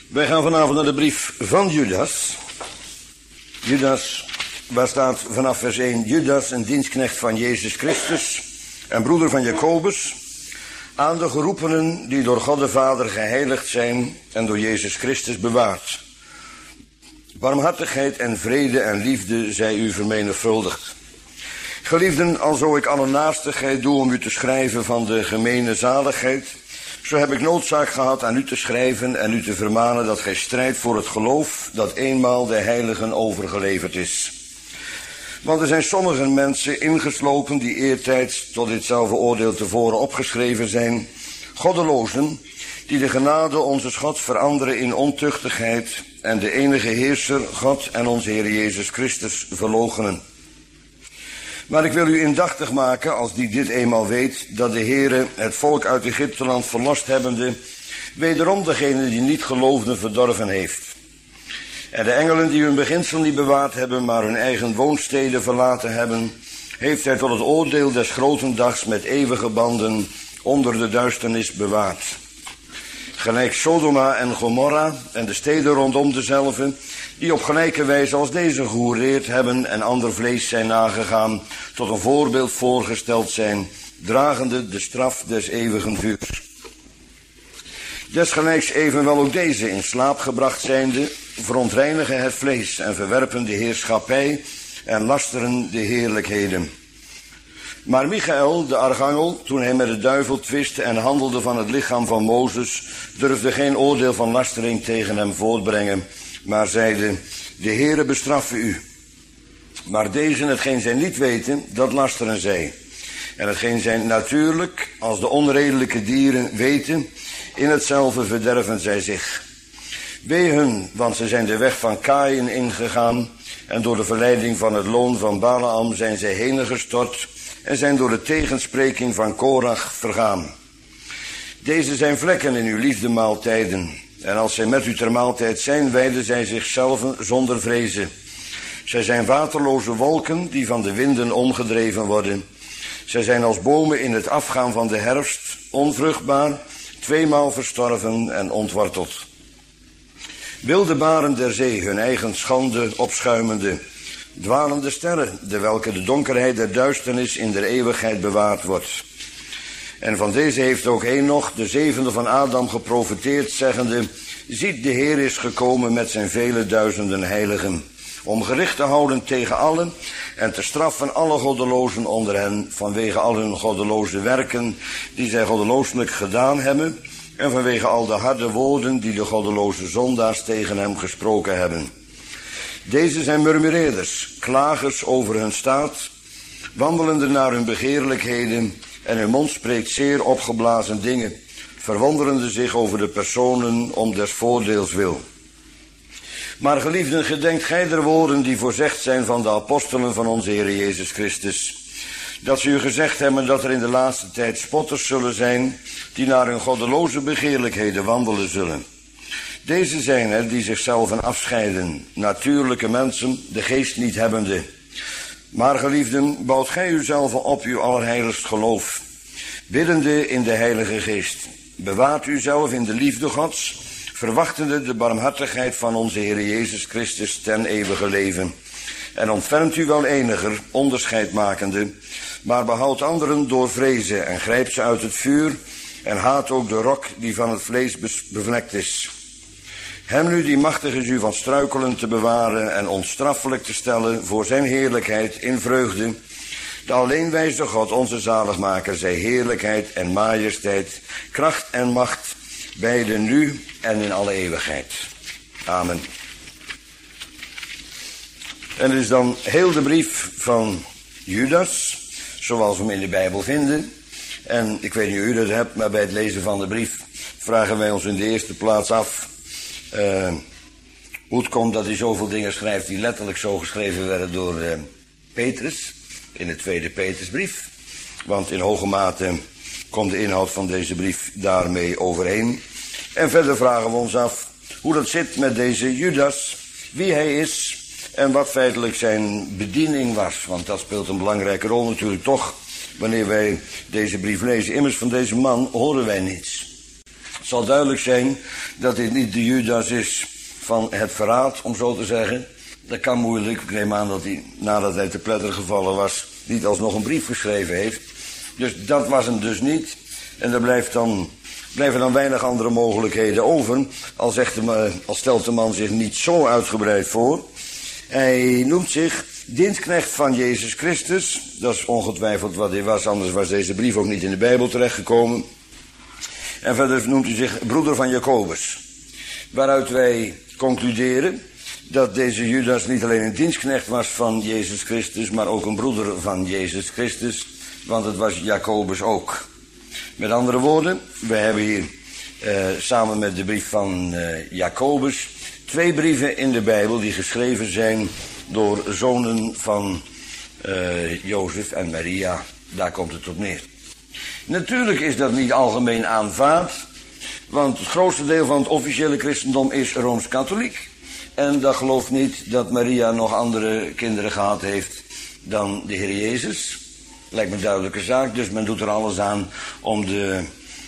Wij gaan vanavond naar de brief van Judas. Judas, waar staat vanaf vers 1... Judas, een dienstknecht van Jezus Christus en broeder van Jacobus, aan de geroepenen die door God de Vader geheiligd zijn en door Jezus Christus bewaard. Barmhartigheid en vrede en liefde zij u vermenigvuldigd. Geliefden, alzo ik alle naastigheid doe om u te schrijven van de gemene zaligheid, zo heb ik noodzaak gehad aan u te schrijven en u te vermanen dat gij strijdt voor het geloof dat eenmaal de heiligen overgeleverd is. Want er zijn sommige mensen ingeslopen die eertijds tot ditzelfde oordeel tevoren opgeschreven zijn, goddelozen, die de genade onze God veranderen in ontuchtigheid en de enige heerser, God en onze Heer Jezus Christus, verloochenen. Maar ik wil u indachtig maken, als die dit eenmaal weet, dat de Heere het volk uit Egypteland verlost hebbende, wederom degene die niet geloofden verdorven heeft. En de engelen die hun beginsel niet bewaard hebben, maar hun eigen woonsteden verlaten hebben, heeft hij tot het oordeel des groten dags met eeuwige banden onder de duisternis bewaard. Gelijk Sodoma en Gomorra en de steden rondom dezelve, die op gelijke wijze als deze gehoereerd hebben en ander vlees zijn nagegaan, tot een voorbeeld voorgesteld zijn, dragende de straf des eeuwigen vuurs. Desgelijks evenwel ook deze in slaap gebracht zijnde, verontreinigen het vlees en verwerpen de heerschappij en lasteren de heerlijkheden. Maar Michael, de archangel, toen hij met de duivel twistte en handelde van het lichaam van Mozes, durfde geen oordeel van lastering tegen hem voortbrengen, maar zeide: de Heere bestraffe u. Maar deze, hetgeen zij niet weten, dat lasteren zij. En hetgeen zij natuurlijk, als de onredelijke dieren, weten, in hetzelfde verderven zij zich. Wee hun, want ze zijn de weg van Kaïn ingegaan, en door de verleiding van het loon van Balaam zijn zij heen gestort, en zijn door de tegenspreking van Korach vergaan. Deze zijn vlekken in uw liefdemaaltijden, en als zij met u ter maaltijd zijn, wijden zij zichzelf zonder vrezen. Zij zijn waterloze wolken die van de winden omgedreven worden. Zij zijn als bomen in het afgaan van de herfst, onvruchtbaar, tweemaal verstorven en ontworteld. Wilde baren der zee, hun eigen schande opschuimende, dwalende sterren, de welke de donkerheid der duisternis in der eeuwigheid bewaard wordt. En van deze heeft ook Enoch, de zevende van Adam, geprofeteerd, zeggende: ziet, de Heer is gekomen met zijn vele duizenden heiligen, om gericht te houden tegen allen en te straffen alle goddelozen onder hen, vanwege al hun goddeloze werken die zij goddelooselijk gedaan hebben, en vanwege al de harde woorden die de goddeloze zondaars tegen hem gesproken hebben. Deze zijn murmureerders, klagers over hun staat, wandelende naar hun begeerlijkheden, en hun mond spreekt zeer opgeblazen dingen, verwonderende zich over de personen om des voordeels wil. Maar geliefden, gedenkt gij der woorden die voorzegd zijn van de apostelen van onze Heer Jezus Christus, dat ze u gezegd hebben dat er in de laatste tijd spotters zullen zijn, die naar hun goddeloze begeerlijkheden wandelen zullen. Deze zijn er die zichzelf afscheiden, natuurlijke mensen, de geest niet hebbende. Maar geliefden, bouwt gij uzelf op uw allerheiligst geloof, biddende in de Heilige Geest. Bewaart uzelf in de liefde Gods, verwachtende de barmhartigheid van onze Heer Jezus Christus ten eeuwige leven. En ontfermt u wel eniger, onderscheid makende, maar behoud anderen door vrezen en grijpt ze uit het vuur en haat ook de rok die van het vlees bevlekt is. Hem nu die machtig is u van struikelen te bewaren en onstraffelijk te stellen voor zijn heerlijkheid in vreugde. De alleenwijze God, onze zaligmaker, zij heerlijkheid en majesteit, kracht en macht, beide nu en in alle eeuwigheid. Amen. En het is dan heel de brief van Judas, zoals we hem in de Bijbel vinden. En ik weet niet hoe u dat hebt, maar bij het lezen van de brief vragen wij ons in de eerste plaats af hoe het komt dat hij zoveel dingen schrijft die letterlijk zo geschreven werden door Petrus in de tweede Petrusbrief. Want in hoge mate komt de inhoud van deze brief daarmee overeen. En verder vragen we ons af hoe dat zit met deze Judas, wie hij is en wat feitelijk zijn bediening was. Want dat speelt een belangrijke rol natuurlijk toch, wanneer wij deze brief lezen. Immers van deze man horen wij niets. Het zal duidelijk zijn dat dit niet de Judas is van het verraad, om zo te zeggen. Dat kan moeilijk. Ik neem aan dat hij, nadat hij te pletter gevallen was, niet alsnog een brief geschreven heeft. Dus dat was hem dus niet. En er blijven dan weinig andere mogelijkheden over. Al stelt de man zich niet zo uitgebreid voor. Hij noemt zich dienstknecht van Jezus Christus. Dat is ongetwijfeld wat hij was, anders was deze brief ook niet in de Bijbel terechtgekomen. En verder noemt hij zich broeder van Jacobus. Waaruit wij concluderen dat deze Judas niet alleen een dienstknecht was van Jezus Christus, maar ook een broeder van Jezus Christus, want het was Jacobus ook. Met andere woorden, we hebben hier samen met de brief van Jacobus 2 brieven in de Bijbel die geschreven zijn door zonen van Jozef en Maria. Daar komt het op neer. Natuurlijk is dat niet algemeen aanvaard, want het grootste deel van het officiële christendom is Rooms-Katholiek. En dat gelooft niet dat Maria nog andere kinderen gehad heeft dan de Heer Jezus. Lijkt me een duidelijke zaak, dus men doet er alles aan om de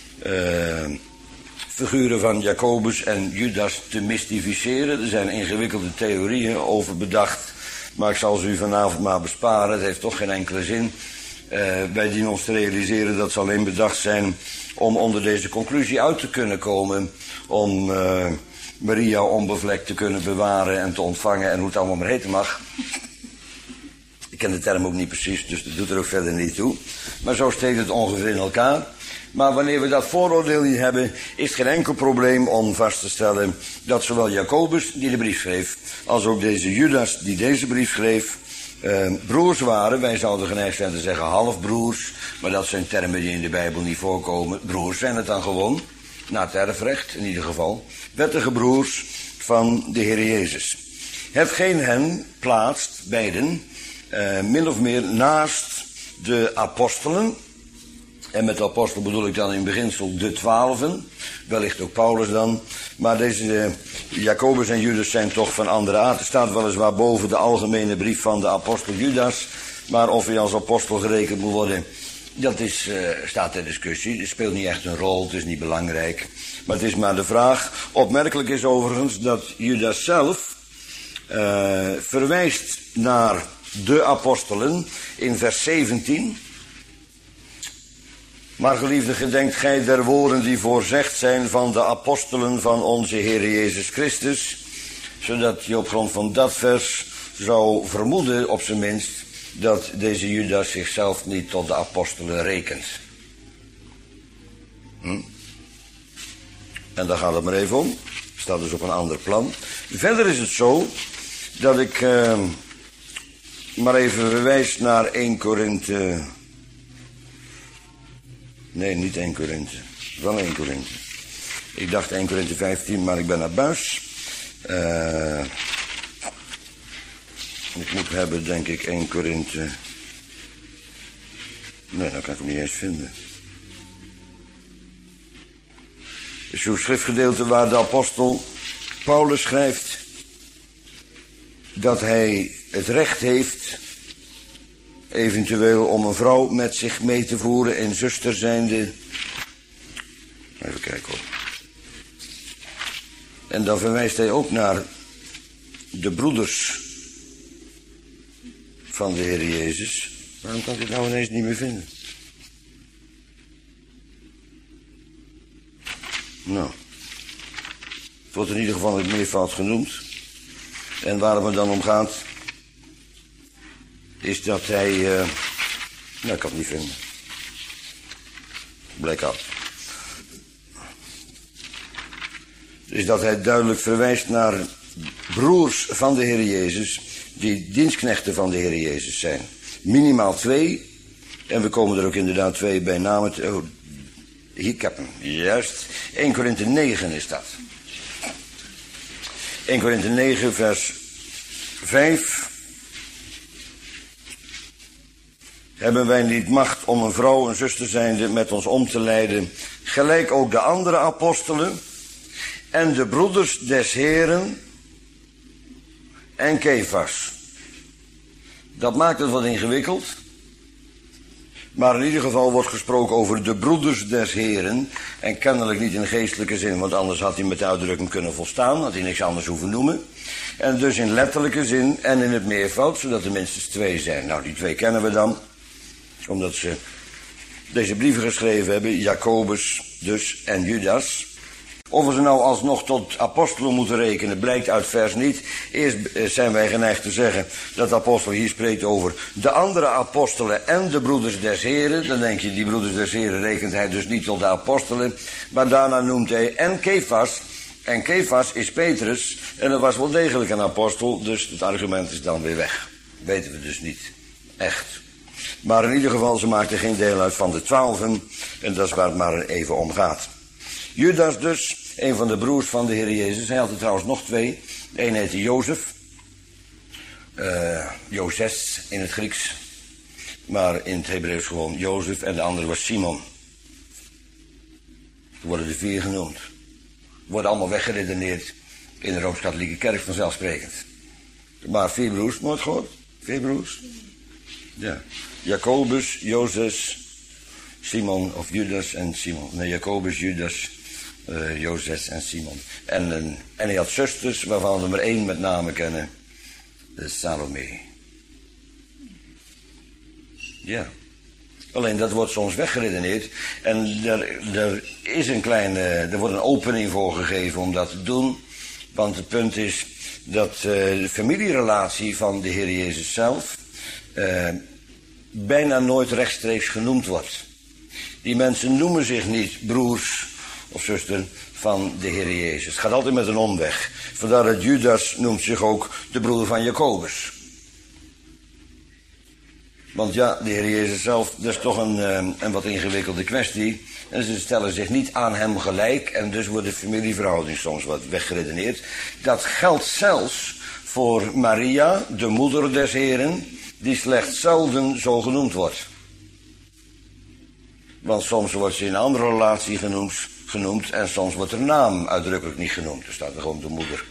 figuren van Jacobus en Judas te mystificeren. Er zijn ingewikkelde theorieën over bedacht, maar ik zal ze u vanavond maar besparen. Het heeft toch geen enkele zin. Wij dienen ons te realiseren dat ze alleen bedacht zijn om onder deze conclusie uit te kunnen komen, om Maria onbevlekt te kunnen bewaren en te ontvangen en hoe het allemaal maar heten mag. Ik ken de term ook niet precies, dus dat doet er ook verder niet toe. Maar zo steekt het ongeveer in elkaar. Maar wanneer we dat vooroordeel niet hebben, is het geen enkel probleem om vast te stellen dat zowel Jacobus, die de brief schreef, als ook deze Judas, die deze brief schreef, broers waren. Wij zouden geneigd zijn te zeggen halfbroers, maar dat zijn termen die in de Bijbel niet voorkomen. Broers zijn het dan gewoon, na het erfrecht in ieder geval. Wettige broers van de Heer Jezus. Hetgeen hen plaatst, beiden, min of meer naast de apostelen. En met de apostel bedoel ik dan in beginsel de 12, wellicht ook Paulus dan. Maar deze Jacobus en Judas zijn toch van andere aard. Er staat weliswaar boven de algemene brief van de apostel Judas. Maar of hij als apostel gerekend moet worden, dat staat ter discussie. Het speelt niet echt een rol, het is niet belangrijk. Maar het is maar de vraag. Opmerkelijk is overigens dat Judas zelf verwijst naar de apostelen in vers 17. Maar geliefde, gedenkt gij der woorden die voorzegd zijn van de apostelen van onze Heer Jezus Christus, zodat je op grond van dat vers zou vermoeden, op zijn minst, dat deze Judas zichzelf niet tot de apostelen rekent. En daar gaat het maar even om. Staat dus op een ander plan. Verder is het zo dat ik maar even verwijs naar 1 Korinthe. Nee, niet 1 Korinthe. Wel 1 Korinthe. Ik dacht 1 Korinthe 15, maar ik ben naar buis. Ik moet hebben, denk ik, 1 Korinthe. Nee, dat kan ik hem niet eens vinden. Het is zo'n schriftgedeelte waar de apostel Paulus schrijft dat hij het recht heeft, eventueel om een vrouw met zich mee te voeren en zuster zijnde. Even kijken hoor. En dan verwijst hij ook naar de broeders van de Heer Jezus. Waarom kan ik het nou ineens niet meer vinden? Nou, het wordt in ieder geval het meervoud genoemd. En waar het me dan om gaat, is dat hij, nou, ik kan het niet vinden. Blijk af. Is dat hij duidelijk verwijst naar broers van de Heer Jezus, die dienstknechten van de Heer Jezus zijn. Minimaal 2, en we komen er ook inderdaad 2 bij naam. Oh, ik heb hem, juist. 1 Korinthe 9 is dat. 1 Korinthe 9 vers 5. Hebben wij niet macht om een vrouw, een zuster zijnde, met ons om te leiden, gelijk ook de andere apostelen en de broeders des Heren en Kefas. Dat maakt het wat ingewikkeld. Maar in ieder geval wordt gesproken over de broeders des Heren. En kennelijk niet in geestelijke zin, want anders had hij met de uitdrukking kunnen volstaan. Had hij niks anders hoeven noemen. En dus in letterlijke zin en in het meervoud, zodat er minstens 2 zijn. Nou, die 2 kennen we dan, omdat ze deze brieven geschreven hebben. Jacobus dus en Judas. Of we ze nou alsnog tot apostelen moeten rekenen, blijkt uit vers niet. Eerst zijn wij geneigd te zeggen dat de apostel hier spreekt over de andere apostelen en de broeders des Heren. Dan denk je, die broeders des Heren rekent hij dus niet tot de apostelen. Maar daarna noemt hij en Kefas. En Kefas is Petrus. En dat was wel degelijk een apostel, dus het argument is dan weer weg. Weten we dus niet. Echt. Maar in ieder geval, ze maakten geen deel uit van de 12. En dat is waar het maar even om gaat. Judas dus, een van de broers van de Heer Jezus. Hij had er trouwens nog 2. De een heette Jozef. Jozes in het Grieks. Maar in het Hebreeuws gewoon Jozef. En de andere was Simon. Er worden de 4 genoemd. Worden allemaal weggeredeneerd in de Rooms-Katholieke Kerk vanzelfsprekend. Maar 4 broers, nooit gehoord? 4 broers? Ja. Jacobus, Jozes, Simon of Judas en Simon. Nee, Jacobus, Judas, Jozes en Simon. En hij had zusters, waarvan we er maar 1 met name kennen. Salome. Ja. Alleen dat wordt soms weggeredeneerd. En er is er wordt een opening voor gegeven om dat te doen. Want het punt is dat de familierelatie van de Heer Jezus zelf bijna nooit rechtstreeks genoemd wordt. Die mensen noemen zich niet broers of zuster van de Heer Jezus. Het gaat altijd met een omweg. Vandaar dat Judas noemt zich ook de broer van Jacobus. Want ja, de Heer Jezus zelf, dat is toch een wat ingewikkelde kwestie. En ze stellen zich niet aan hem gelijk. En dus wordt de familieverhouding soms wat weggeredeneerd. Dat geldt zelfs voor Maria, de moeder des Heren, die slechts zelden zo genoemd wordt. Want soms wordt ze in een andere relatie genoemd en soms wordt haar naam uitdrukkelijk niet genoemd. Er staat er gewoon de moeder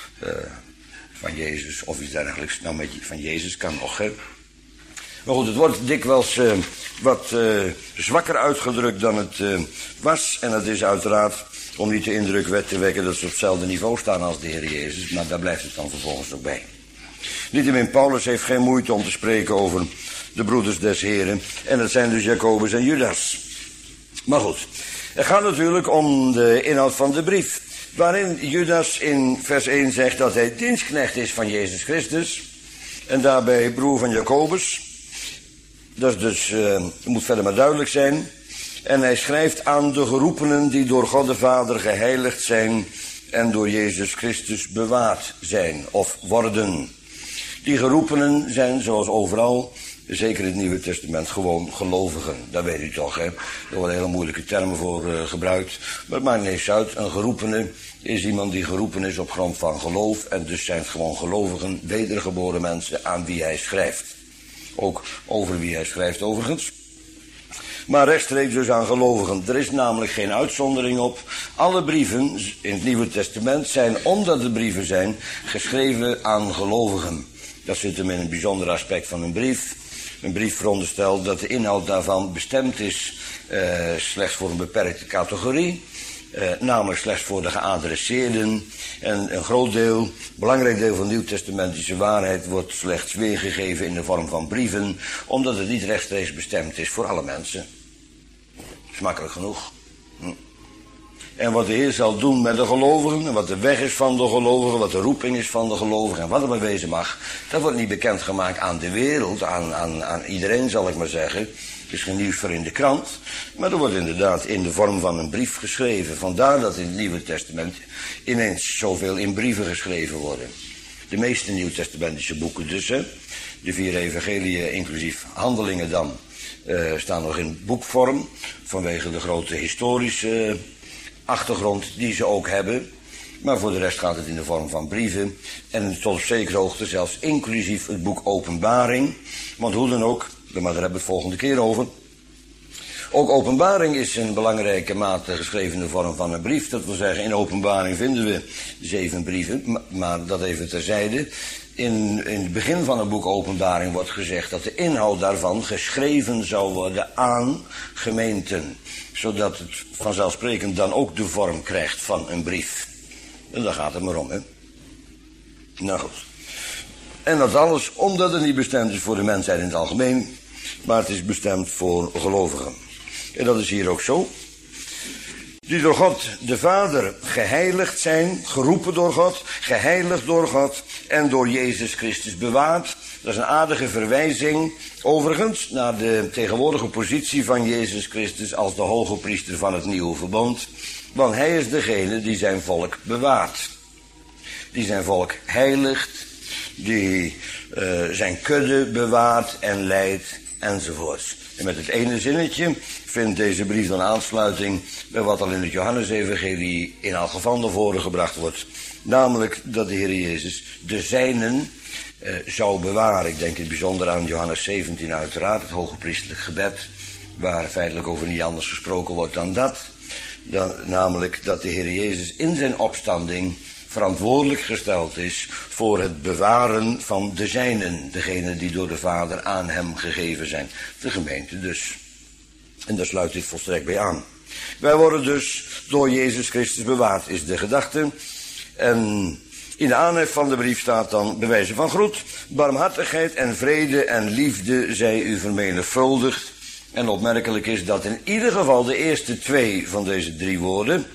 van Jezus of iets dergelijks. Nou, met van Jezus kan nog, hè. Maar goed, het wordt dikwijls wat zwakker uitgedrukt dan het was. En dat is uiteraard om niet de indruk te wekken dat ze op hetzelfde niveau staan als de Heer Jezus. Maar daar blijft het dan vervolgens ook bij. Niettemin, Paulus heeft geen moeite om te spreken over de broeders des Heren. En dat zijn dus Jacobus en Judas. Maar goed, het gaat natuurlijk om de inhoud van de brief. Waarin Judas in vers 1 zegt dat hij dienstknecht is van Jezus Christus. En daarbij broer van Jacobus. Dat is dus, moet verder maar duidelijk zijn. En hij schrijft aan de geroepenen die door God de Vader geheiligd zijn en door Jezus Christus bewaard zijn of worden. Die geroepenen zijn zoals overal, zeker in het Nieuwe Testament, gewoon gelovigen. Dat weet u toch, hè. Er worden hele moeilijke termen voor gebruikt. Maar het maakt niet eens uit. Een geroepene is iemand die geroepen is op grond van geloof. En dus zijn het gewoon gelovigen, wedergeboren mensen aan wie hij schrijft. Ook over wie hij schrijft overigens. Maar rechtstreeks dus aan gelovigen. Er is namelijk geen uitzondering op. Alle brieven in het Nieuwe Testament zijn, omdat het brieven zijn, geschreven aan gelovigen. Dat zit hem in een bijzonder aspect van een brief. Een brief veronderstelt dat de inhoud daarvan bestemd is slechts voor een beperkte categorie. Namelijk slechts voor de geadresseerden. En een groot deel, belangrijk deel van de nieuwtestamentische waarheid wordt slechts weergegeven in de vorm van brieven, omdat het niet rechtstreeks bestemd is voor alle mensen. Is makkelijk genoeg. En wat de Heer zal doen met de gelovigen, en wat de weg is van de gelovigen, wat de roeping is van de gelovigen, en wat er maar wezen mag, dat wordt niet bekendgemaakt aan de wereld, aan iedereen zal ik maar zeggen. Het is geen nieuws voor in de krant, maar er wordt inderdaad in de vorm van een brief geschreven. Vandaar dat in het Nieuwe Testament ineens zoveel in brieven geschreven worden. De meeste nieuwtestamentische boeken dus, hè, de 4 evangeliën inclusief Handelingen dan, staan nog in boekvorm, vanwege de grote historische achtergrond die ze ook hebben. Maar voor de rest gaat het in de vorm van brieven. En tot op zekere hoogte zelfs inclusief het boek Openbaring. Want hoe dan ook, maar daar hebben we het volgende keer over. Ook Openbaring is een belangrijke mate geschreven vorm van een brief. Dat wil zeggen, in Openbaring vinden we 7 brieven, maar dat even terzijde. In het begin van het boek Openbaring wordt gezegd dat de inhoud daarvan geschreven zou worden aan gemeenten. Zodat het vanzelfsprekend dan ook de vorm krijgt van een brief. En daar gaat het maar om, hè. Nou goed. En dat alles omdat het niet bestemd is voor de mensheid in het algemeen, maar het is bestemd voor gelovigen. En dat is hier ook zo. Die door God de Vader geheiligd zijn, geroepen door God, geheiligd door God en door Jezus Christus bewaard. Dat is een aardige verwijzing, overigens, naar de tegenwoordige positie van Jezus Christus als de hoge priester van het nieuwe verbond. Want hij is degene die zijn volk bewaart. Die zijn volk heiligt, die zijn kudde bewaart en leidt enzovoorts. En met het ene zinnetje vindt deze brief dan aansluiting bij wat al in het Johannesevangelie in elk geval naar voren gebracht wordt. Namelijk dat de Heer Jezus de zijnen zou bewaren. Ik denk in het bijzonder aan Johannes 17 uiteraard, het hogepriesterlijk gebed, waar feitelijk over niet anders gesproken wordt dan dat. Namelijk dat de Heer Jezus in zijn opstanding verantwoordelijk gesteld is voor het bewaren van de zijnen, degene die door de Vader aan hem gegeven zijn. De gemeente dus. En daar sluit dit volstrekt bij aan. Wij worden dus door Jezus Christus bewaard, is de gedachte. En in de aanhef van de brief staat dan bij wijze van groet: barmhartigheid en vrede en liefde zij u vermenigvuldigd. En opmerkelijk is dat in ieder geval de eerste 2 van deze 3 woorden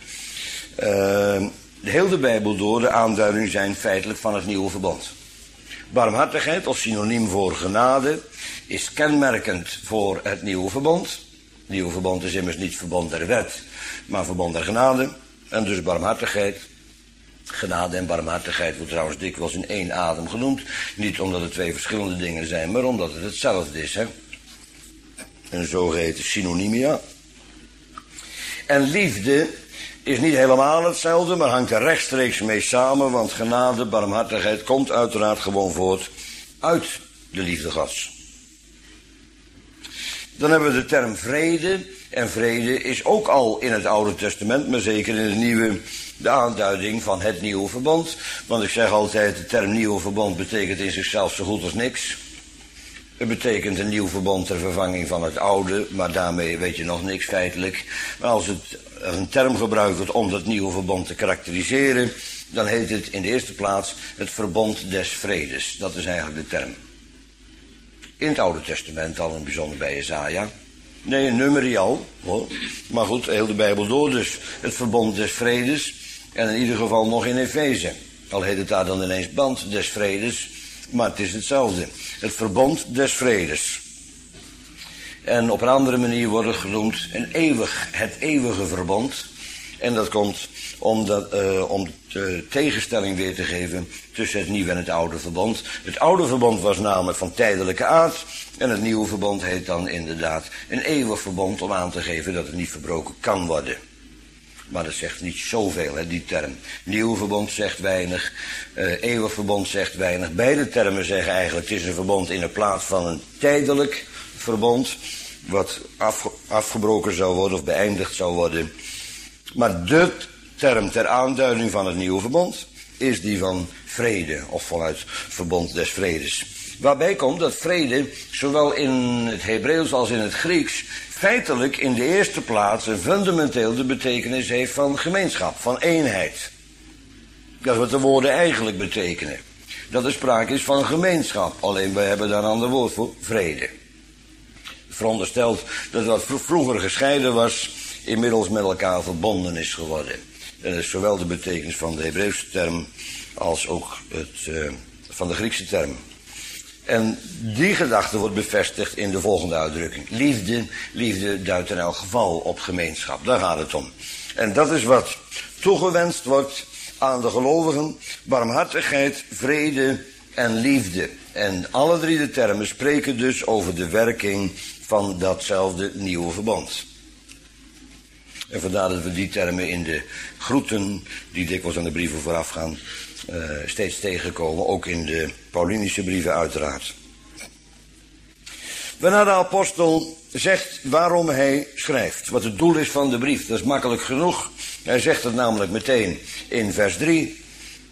de hele Bijbel door de aanduiding zijn feitelijk van het nieuwe verbond. Barmhartigheid als synoniem voor genade is kenmerkend voor het nieuwe verbond. Het nieuwe verbond is immers niet verbond der wet, maar verbond der genade. En dus barmhartigheid, genade en barmhartigheid wordt trouwens dikwijls in 1 adem genoemd. Niet omdat het 2 verschillende dingen zijn, maar omdat het hetzelfde is, hè. Een zogeheten synonymia. En liefde is niet helemaal hetzelfde, maar hangt er rechtstreeks mee samen, want genade, barmhartigheid komt uiteraard gewoon voort uit de liefde Gods. Dan hebben we de term vrede, en vrede is ook al in het Oude Testament, maar zeker in het Nieuwe, de aanduiding van het nieuwe verbond. Want ik zeg altijd, de term nieuwe verbond betekent in zichzelf zo goed als niks. Het betekent een nieuw verbond ter vervanging van het oude, maar daarmee weet je nog niks feitelijk. Maar als het een term gebruikt wordt om dat nieuwe verbond te karakteriseren, dan heet het in de eerste plaats het verbond des vredes. Dat is eigenlijk de term. In het Oude Testament al, in bijzonder bij Jesaja. Nee, in Numeri al, hoor. Maar goed, heel de Bijbel door dus. Het verbond des vredes. En in ieder geval nog in Efeze. Al heet het daar dan ineens band des vredes. Maar het is hetzelfde. Het verbond des vredes. En op een andere manier wordt het genoemd het eeuwige verbond. En dat komt om de tegenstelling weer te geven tussen het nieuwe en het oude verbond. Het oude verbond was namelijk van tijdelijke aard. En het nieuwe verbond heet dan inderdaad een eeuwig verbond, om aan te geven dat het niet verbroken kan worden. Maar dat zegt niet zoveel, hè, die term. Nieuw verbond zegt weinig, eeuwig verbond zegt weinig. Beide termen zeggen eigenlijk, het is een verbond in de plaats van een tijdelijk verbond, wat afgebroken zou worden of beëindigd zou worden. Maar de term ter aanduiding van het nieuwe verbond is die van vrede, of vanuit verbond des vredes. Waarbij komt dat vrede, zowel in het Hebreeuws als in het Grieks, feitelijk in de eerste plaats en fundamenteel de betekenis heeft van gemeenschap, van eenheid. Dat is wat de woorden eigenlijk betekenen. Dat er sprake is van gemeenschap, alleen wij hebben daar een ander woord voor, vrede. Verondersteld dat wat vroeger gescheiden was, inmiddels met elkaar verbonden is geworden. Dat is zowel de betekenis van de Hebreeuwse term als ook van de Griekse term. En die gedachte wordt bevestigd in de volgende uitdrukking. Liefde duidt in elk geval op gemeenschap. Daar gaat het om. En dat is wat toegewenst wordt aan de gelovigen. Barmhartigheid, vrede en liefde. En alle 3 de termen spreken dus over de werking van datzelfde nieuwe verbond. En vandaar dat we die termen in de groeten, die dikwijls aan de brieven voorafgaan, steeds tegenkomen, ook in de Paulinische brieven uiteraard. Waarna de apostel zegt waarom hij schrijft. Wat het doel is van de brief. Dat is makkelijk genoeg. Hij zegt het namelijk meteen in vers 3.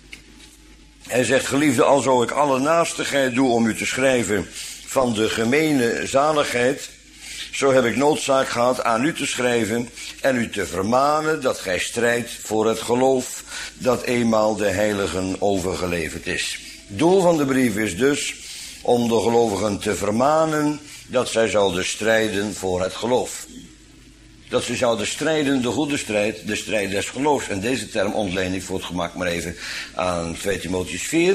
Hij zegt, geliefde, alzo ik alle naastigheid doe om u te schrijven van de gemene zaligheid, zo heb ik noodzaak gehad aan u te schrijven en u te vermanen dat gij strijdt voor het geloof dat eenmaal de heiligen overgeleverd is. Doel van de brief is dus om de gelovigen te vermanen dat zij zouden strijden voor het geloof. Dat ze zouden strijden, de goede strijd, de strijd des geloofs. En deze term ontleen ik voor het gemak maar even aan 2 Timotheüs 4.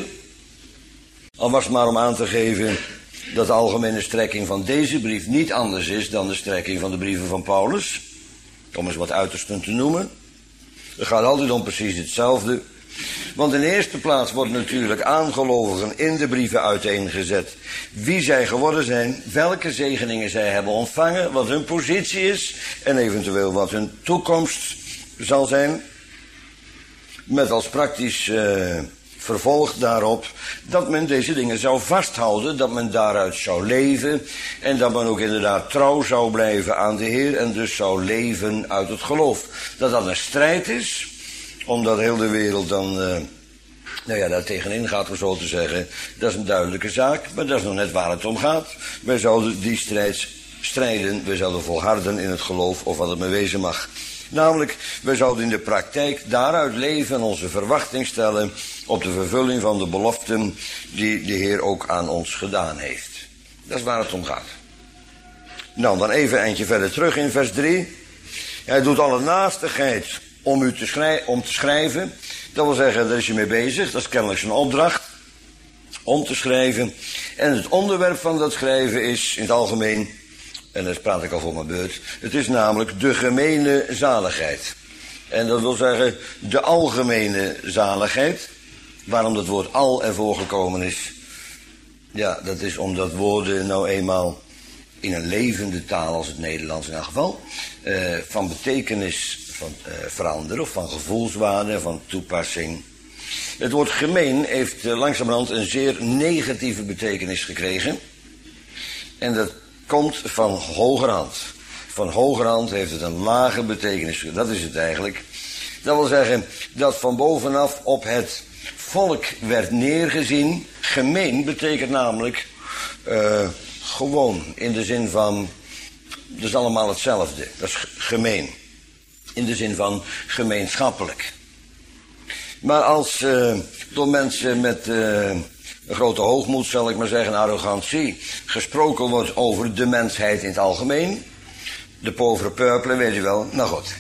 Al was het maar om aan te geven dat de algemene strekking van deze brief niet anders is dan de strekking van de brieven van Paulus. Om eens wat uitersten te noemen. Het gaat altijd om precies hetzelfde. Want in de eerste plaats wordt natuurlijk aan gelovigen in de brieven uiteengezet wie zij geworden zijn, welke zegeningen zij hebben ontvangen, wat hun positie is en eventueel wat hun toekomst zal zijn. Met als praktisch vervolg daarop dat men deze dingen zou vasthouden, dat men daaruit zou leven en dat men ook inderdaad trouw zou blijven aan de Heer en dus zou leven uit het geloof. Dat dat een strijd is, omdat heel de wereld dan daar tegenin gaat, om zo te zeggen. Dat is een duidelijke zaak, maar dat is nog net waar het om gaat. Wij zouden die strijd strijden, wij zouden volharden in het geloof of wat het maar wezen mag. Namelijk, wij zouden in de praktijk daaruit leven en onze verwachting stellen op de vervulling van de beloften die de Heer ook aan ons gedaan heeft. Dat is waar het om gaat. Nou, dan even een eindje verder terug in vers 3. Hij doet alle naastigheid om u te schrijven. Dat wil zeggen, daar is hij mee bezig. Dat is kennelijk zijn opdracht. Om te schrijven. En het onderwerp van dat schrijven is in het algemeen, en dat praat ik al voor mijn beurt, het is namelijk de gemene zaligheid. En dat wil zeggen de algemene zaligheid. Waarom dat woord al ervoor gekomen is? Ja, dat is omdat woorden nou eenmaal in een levende taal als het Nederlands in elk geval van betekenis veranderen of van gevoelswaarde, van toepassing. Het woord gemeen heeft langzamerhand een zeer negatieve betekenis gekregen. En dat komt van hogerhand. Van hogerhand heeft het een lage betekenis. Dat is het eigenlijk. Dat wil zeggen dat van bovenaf op het volk werd neergezien. Gemeen betekent namelijk gewoon. In de zin van, dat is allemaal hetzelfde. Dat is gemeen. In de zin van gemeenschappelijk. Maar als door mensen met een grote hoogmoed, zal ik maar zeggen, arrogantie, gesproken wordt over de mensheid in het algemeen. De pauvre peuple, weet je wel. Nou goed.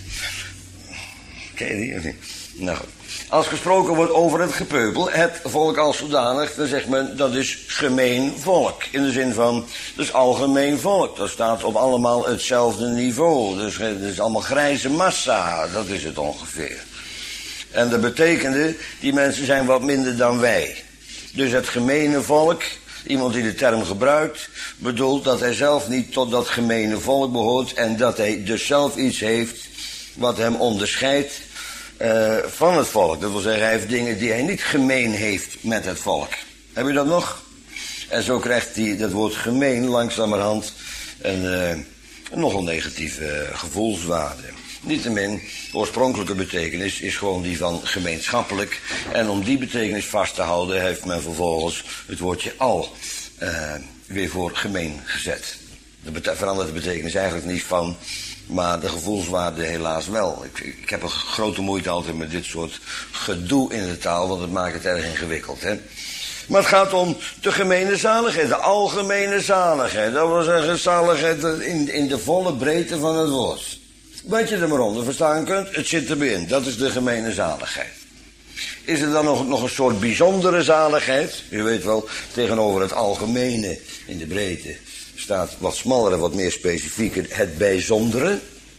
Ken je die of niet? Nou goed. Als gesproken wordt over het gepeupel, het volk als zodanig, dan zegt men dat is gemeen volk. In de zin van, dat is algemeen volk. Dat staat op allemaal hetzelfde niveau. Dus het is allemaal grijze massa, dat is het ongeveer. En dat betekende, die mensen zijn wat minder dan wij. Dus het gemene volk, iemand die de term gebruikt, bedoelt dat hij zelf niet tot dat gemene volk behoort en dat hij dus zelf iets heeft wat hem onderscheidt van het volk. Dat wil zeggen, hij heeft dingen die hij niet gemeen heeft met het volk. Heb je dat nog? En zo krijgt hij dat woord gemeen langzamerhand een nogal negatieve gevoelswaarde. Niettemin, de oorspronkelijke betekenis is gewoon die van gemeenschappelijk. En om die betekenis vast te houden heeft men vervolgens het woordje al weer voor gemeen gezet. Dat verandert de betekenis eigenlijk niet van, maar de gevoelswaarde helaas wel. Ik heb een grote moeite altijd met dit soort gedoe in de taal, want het maakt het erg ingewikkeld, hè. Maar het gaat om de gemene zaligheid, de algemene zaligheid. Dat wil zeggen zaligheid in de volle breedte van het woord. Wat je er maar onder verstaan kunt, het zit erbij in. Dat is de gemene zaligheid. Is er dan nog een soort bijzondere zaligheid? U weet wel, tegenover het algemene in de breedte staat wat smaller en wat meer specifieker het bijzondere.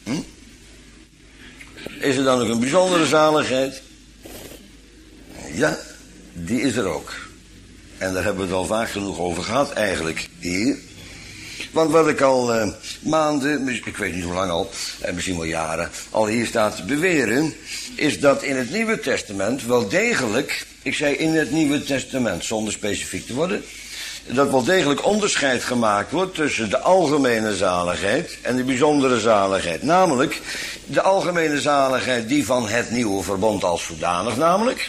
Is er dan nog een bijzondere zaligheid? Ja, die is er ook. En daar hebben we het al vaak genoeg over gehad eigenlijk hier. Want wat ik al maanden, ik weet niet hoe lang al, misschien wel jaren, al hier staat te beweren, is dat in het Nieuwe Testament wel degelijk, ik zei in het Nieuwe Testament, zonder specifiek te worden, dat wel degelijk onderscheid gemaakt wordt tussen de algemene zaligheid en de bijzondere zaligheid. Namelijk, de algemene zaligheid die van het nieuwe verbond als zodanig namelijk.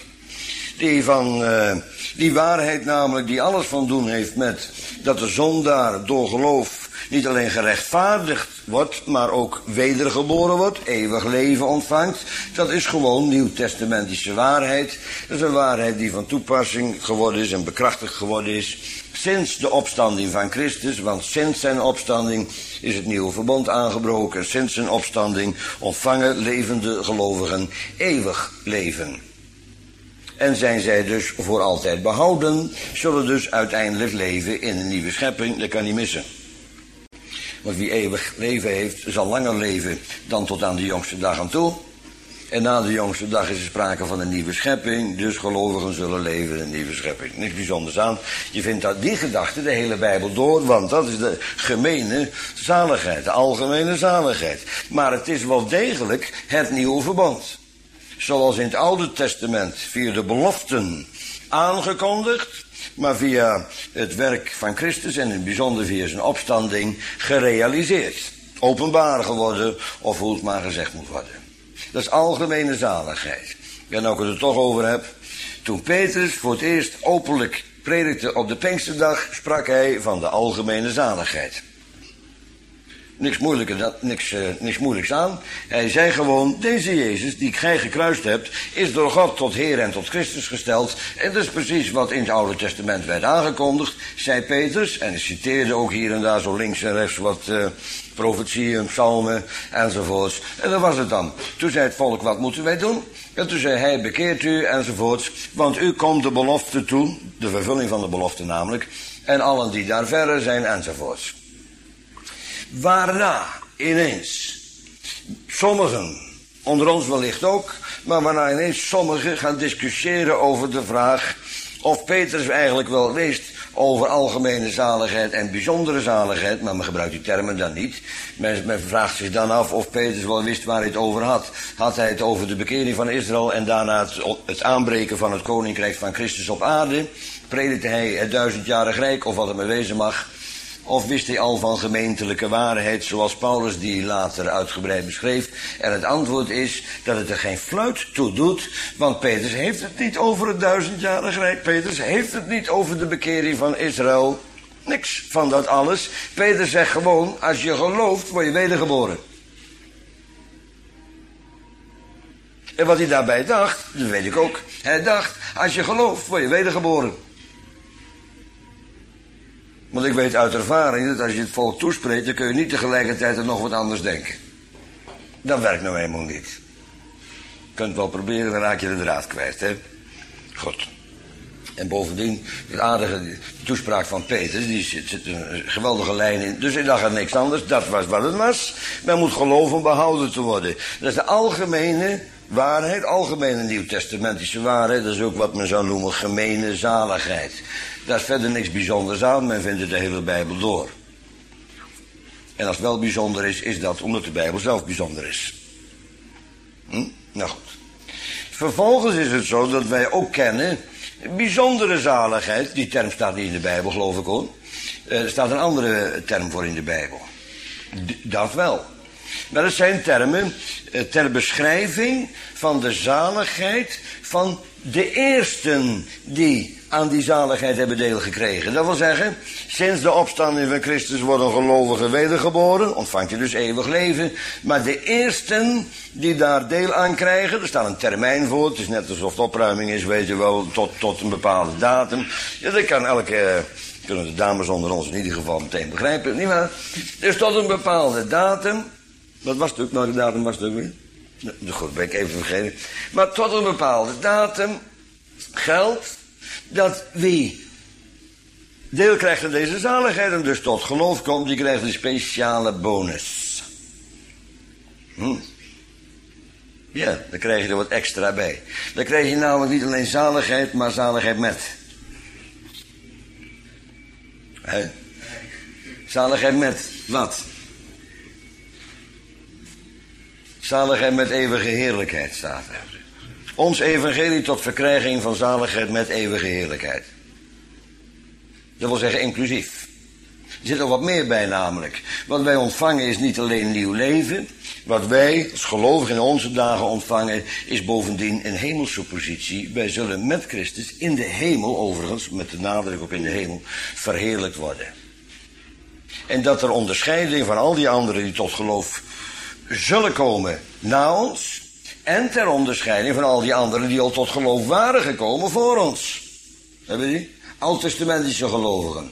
Die waarheid namelijk die alles van doen heeft met dat de zondaar door geloof niet alleen gerechtvaardigd wordt, maar ook wedergeboren wordt, eeuwig leven ontvangt. Dat is gewoon nieuwtestamentische waarheid. Dat is een waarheid die van toepassing geworden is en bekrachtigd geworden is sinds de opstanding van Christus, want sinds zijn opstanding is het nieuwe verbond aangebroken. Sinds zijn opstanding ontvangen levende gelovigen eeuwig leven. En zijn zij dus voor altijd behouden, zullen dus uiteindelijk leven in een nieuwe schepping, dat kan niet missen. Want wie eeuwig leven heeft, zal langer leven dan tot aan de jongste dag aan toe. En na de jongste dag is er sprake van een nieuwe schepping, dus gelovigen zullen leven in een nieuwe schepping. Niks bijzonders aan. Je vindt dat die gedachte de hele Bijbel door, want dat is de gemene zaligheid, de algemene zaligheid. Maar het is wel degelijk het nieuwe verbond. Zoals in het Oude Testament via de beloften aangekondigd, maar via het werk van Christus en in het bijzonder via zijn opstanding gerealiseerd. Openbaar geworden, of hoe het maar gezegd moet worden. Dat is algemene zaligheid. En nou ik het er toch over heb. Toen Petrus voor het eerst openlijk predikte op de Pinksterdag, sprak hij van de algemene zaligheid. Niks moeilijks aan. Hij zei gewoon, deze Jezus die gij gekruist hebt, is door God tot Heer en tot Christus gesteld. En dat is precies wat in het Oude Testament werd aangekondigd, zei Petrus. En hij citeerde ook hier en daar zo links en rechts wat profetieën, psalmen enzovoorts. En dat was het dan. Toen zei het volk, wat moeten wij doen? En toen zei hij, bekeert u enzovoorts. Want u komt de belofte toe, de vervulling van de belofte namelijk. En allen die daar verre zijn enzovoorts. Waarna ineens sommigen, onder ons wellicht ook, maar waarna ineens sommigen gaan discussiëren over de vraag of Petrus eigenlijk wel wist over algemene zaligheid en bijzondere zaligheid, maar men gebruikt die termen dan niet. Men vraagt zich dan af of Petrus wel wist waar hij het over had. Had hij het over de bekering van Israël en daarna het aanbreken van het koninkrijk van Christus op aarde? Predikte hij het 1000-jarig rijk of wat het maar wezen mag? Of wist hij al van gemeentelijke waarheid, zoals Paulus die later uitgebreid beschreef? En het antwoord is dat het er geen fluit toe doet, want Petrus heeft het niet over het 1000-jarig rijk. Petrus heeft het niet over de bekering van Israël. Niks van dat alles. Petrus zegt gewoon, als je gelooft, word je wedergeboren. En wat hij daarbij dacht, dat weet ik ook. Hij dacht, als je gelooft, word je wedergeboren. Want ik weet uit ervaring dat als je het volk toespreekt, dan kun je niet tegelijkertijd er nog wat anders denken. Dat werkt nou helemaal niet. Je kunt het wel proberen, dan raak je de draad kwijt, hè. Goed. En bovendien, de aardige toespraak van Petrus, die zit een geweldige lijn in. Dus ik dacht aan niks anders, dat was wat het was. Men moet geloven om behouden te worden. Dat is de algemene waarheid, algemene nieuwtestamentische waarheid. Dat is ook wat men zou noemen gemene zaligheid. Daar is verder niks bijzonders aan, men vindt het de hele Bijbel door. En als het wel bijzonder is, is dat omdat de Bijbel zelf bijzonder is. Nou goed. Vervolgens is het zo dat wij ook kennen bijzondere zaligheid. Die term staat niet in de Bijbel, geloof ik hoor. Er staat een andere term voor in de Bijbel. Dat wel. Maar dat zijn termen ter beschrijving van de zaligheid van de eersten die aan die zaligheid hebben deel gekregen. Dat wil zeggen, sinds de opstanding van Christus worden gelovigen wedergeboren, ontvangt hij dus eeuwig leven. Maar de eersten die daar deel aan krijgen, er staat een termijn voor, het is net alsof het opruiming is, weet je wel, tot een bepaalde datum. Ja, dat kan kunnen de dames onder ons in ieder geval meteen begrijpen, nietwaar? Dus tot een bepaalde datum, wat was het ook, nou de datum was het ook weer? Goed, ben ik even vergeten. Maar tot een bepaalde datum geldt dat wie deel krijgt aan deze zaligheid en dus tot geloof komt, die krijgt een speciale bonus. Ja, dan krijg je er wat extra bij. Dan krijg je namelijk niet alleen zaligheid, maar zaligheid met. Zaligheid met wat? Zaligheid met eeuwige heerlijkheid staat er. Ons evangelie tot verkrijging van zaligheid met eeuwige heerlijkheid. Dat wil zeggen inclusief. Er zit er wat meer bij namelijk. Wat wij ontvangen is niet alleen nieuw leven. Wat wij als gelovigen in onze dagen ontvangen is bovendien een hemelse positie. Wij zullen met Christus in de hemel, overigens met de nadruk op in de hemel, verheerlijkt worden. En dat er onderscheiding van al die anderen die tot geloof zullen komen na ons. En ter onderscheiding van al die anderen die al tot geloof waren gekomen voor ons. Hebben die? Oud-testamentische gelovigen.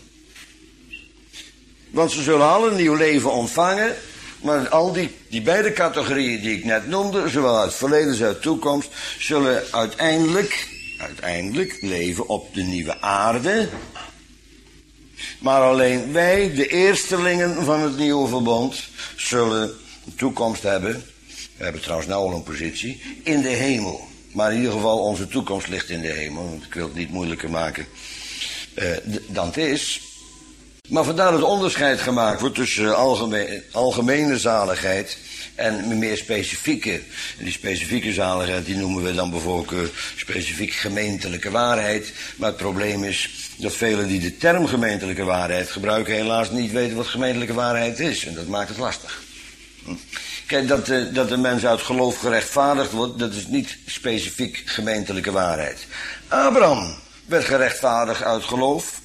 Want ze zullen alle een nieuw leven ontvangen. Maar al die beide categorieën die ik net noemde, zowel uit het verleden als uit de toekomst, zullen uiteindelijk leven op de nieuwe aarde. Maar alleen wij, de eerstelingen van het nieuwe verbond, zullen een toekomst hebben. We hebben trouwens nou al een positie in de hemel. Maar in ieder geval onze toekomst ligt in de hemel. Want ik wil het niet moeilijker maken dan het is. Maar vandaar dat onderscheid gemaakt wordt tussen algemene zaligheid en meer specifieke. En die specifieke zaligheid die noemen we dan bijvoorbeeld specifiek gemeentelijke waarheid. Maar het probleem is dat velen die de term gemeentelijke waarheid gebruiken helaas niet weten wat gemeentelijke waarheid is. En dat maakt het lastig. Kijk, dat de mens uit geloof gerechtvaardigd wordt, dat is niet specifiek gemeentelijke waarheid. Abraham werd gerechtvaardigd uit geloof.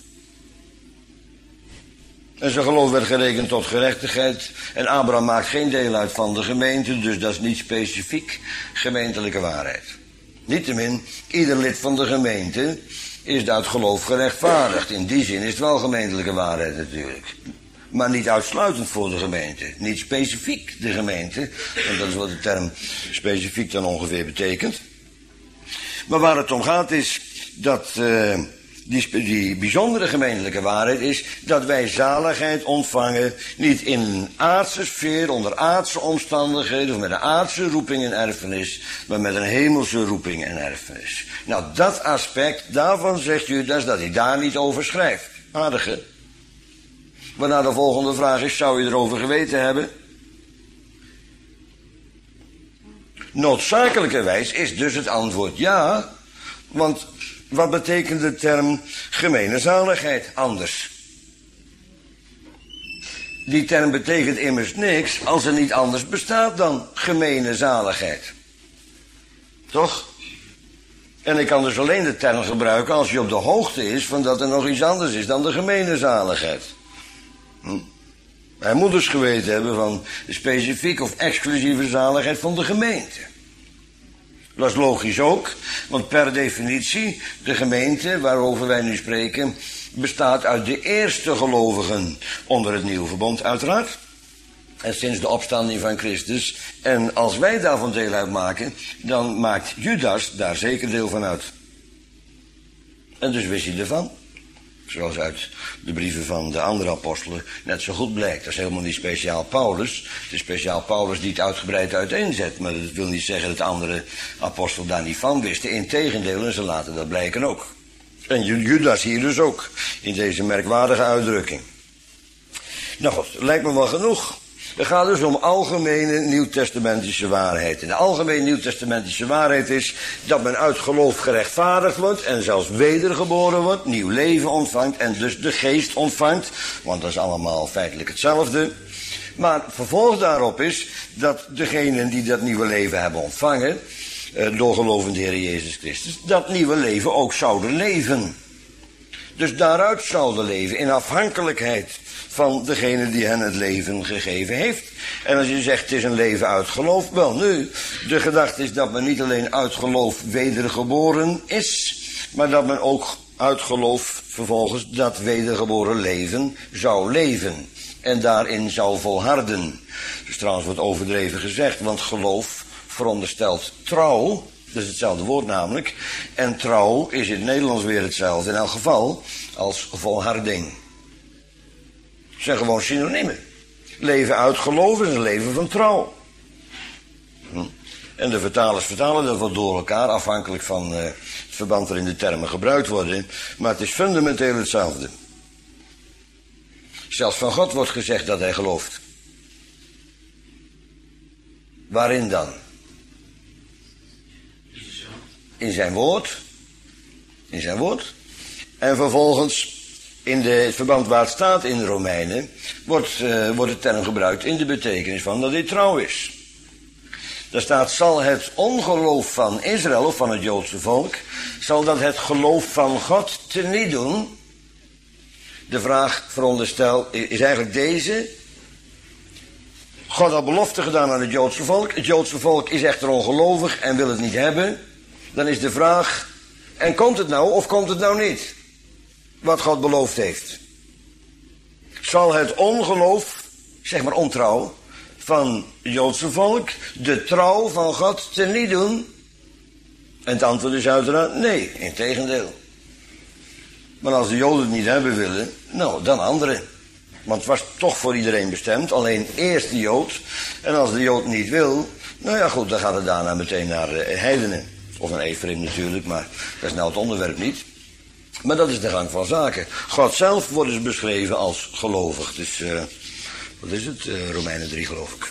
En zijn geloof werd gerekend tot gerechtigheid. En Abraham maakt geen deel uit van de gemeente, dus dat is niet specifiek gemeentelijke waarheid. Niettemin, ieder lid van de gemeente is uit geloof gerechtvaardigd. In die zin is het wel gemeentelijke waarheid natuurlijk. Maar niet uitsluitend voor de gemeente. Niet specifiek de gemeente. Want dat is wat de term specifiek dan ongeveer betekent. Maar waar het om gaat is dat die bijzondere gemeentelijke waarheid is dat wij zaligheid ontvangen niet in een aardse sfeer, onder aardse omstandigheden of met een aardse roeping en erfenis, maar met een hemelse roeping en erfenis. Nou, dat aspect, daarvan zegt Judas dat hij daar niet over schrijft. Aardige. Waarna de volgende vraag is, zou je erover geweten hebben? Noodzakelijkerwijs is dus het antwoord ja, want wat betekent de term gemene zaligheid anders? Die term betekent immers niks als er niet anders bestaat dan gemene zaligheid. Toch? En ik kan dus alleen de term gebruiken als je op de hoogte is van dat er nog iets anders is dan de gemene zaligheid. Hij moet dus geweten hebben van de specifieke of exclusieve zaligheid van de gemeente. Dat is logisch ook, want per definitie, de gemeente waarover wij nu spreken, bestaat uit de eerste gelovigen onder het nieuwe verbond uiteraard. En sinds de opstanding van Christus. En als wij daarvan deel uitmaken, dan maakt Judas daar zeker deel van uit. En dus wist hij ervan. Zoals uit de brieven van de andere apostelen net zo goed blijkt. Dat is helemaal niet speciaal Paulus. Het is speciaal Paulus die het uitgebreid uiteenzet. Maar dat wil niet zeggen dat de andere apostelen daar niet van wisten. Integendeel, en ze laten dat blijken ook. En Judas hier dus ook. In deze merkwaardige uitdrukking. Nou goed, lijkt me wel genoeg. Het gaat dus om algemene nieuwtestamentische waarheid. En de algemene nieuwtestamentische waarheid is dat men uit geloof gerechtvaardigd wordt en zelfs wedergeboren wordt, nieuw leven ontvangt en dus de geest ontvangt. Want dat is allemaal feitelijk hetzelfde. Maar vervolg daarop is dat degenen die dat nieuwe leven hebben ontvangen, door geloof in de Heer Jezus Christus, dat nieuwe leven ook zouden leven. Dus daaruit zouden leven in afhankelijkheid van degene die hen het leven gegeven heeft. En als je zegt het is een leven uit geloof, wel nu, de gedachte is dat men niet alleen uit geloof wedergeboren is, maar dat men ook uit geloof vervolgens dat wedergeboren leven zou leven. En daarin zou volharden. Dus trouwens wordt overdreven gezegd, want geloof veronderstelt trouw. Dat is hetzelfde woord namelijk. En trouw is in het Nederlands weer hetzelfde in elk geval als volharding. Het zijn gewoon synoniemen. Leven uit geloof is een leven van trouw. En de vertalers vertalen dat wat door elkaar, afhankelijk van het verband waarin de termen gebruikt worden. Maar het is fundamenteel hetzelfde. Zelfs van God wordt gezegd dat hij gelooft. Waarin dan? In zijn woord. In zijn woord. En vervolgens In het verband waar het staat in de Romeinen wordt de term gebruikt in de betekenis van dat hij trouw is. Daar staat, zal het ongeloof van Israël, of van het Joodse volk, zal dat het geloof van God teniet doen? De vraag veronderstel is eigenlijk deze. God had belofte gedaan aan het Joodse volk. Het Joodse volk is echter ongelovig en wil het niet hebben. Dan is de vraag, en komt het nou of komt het nou niet? Wat God beloofd heeft. Zal het ongeloof, zeg maar ontrouw, van het Joodse volk de trouw van God teniet doen? En het antwoord is uiteraard nee, integendeel. Maar als de Joden het niet hebben willen, nou, dan anderen. Want het was toch voor iedereen bestemd, alleen eerst de Jood. En als de Jood niet wil, nou ja goed, dan gaat het daarna meteen naar heidenen. Of een Ephraim natuurlijk, maar dat is nou het onderwerp niet. Maar dat is de gang van zaken. God zelf wordt dus beschreven als gelovig. Dus, wat is het? Romeinen 3 geloof ik.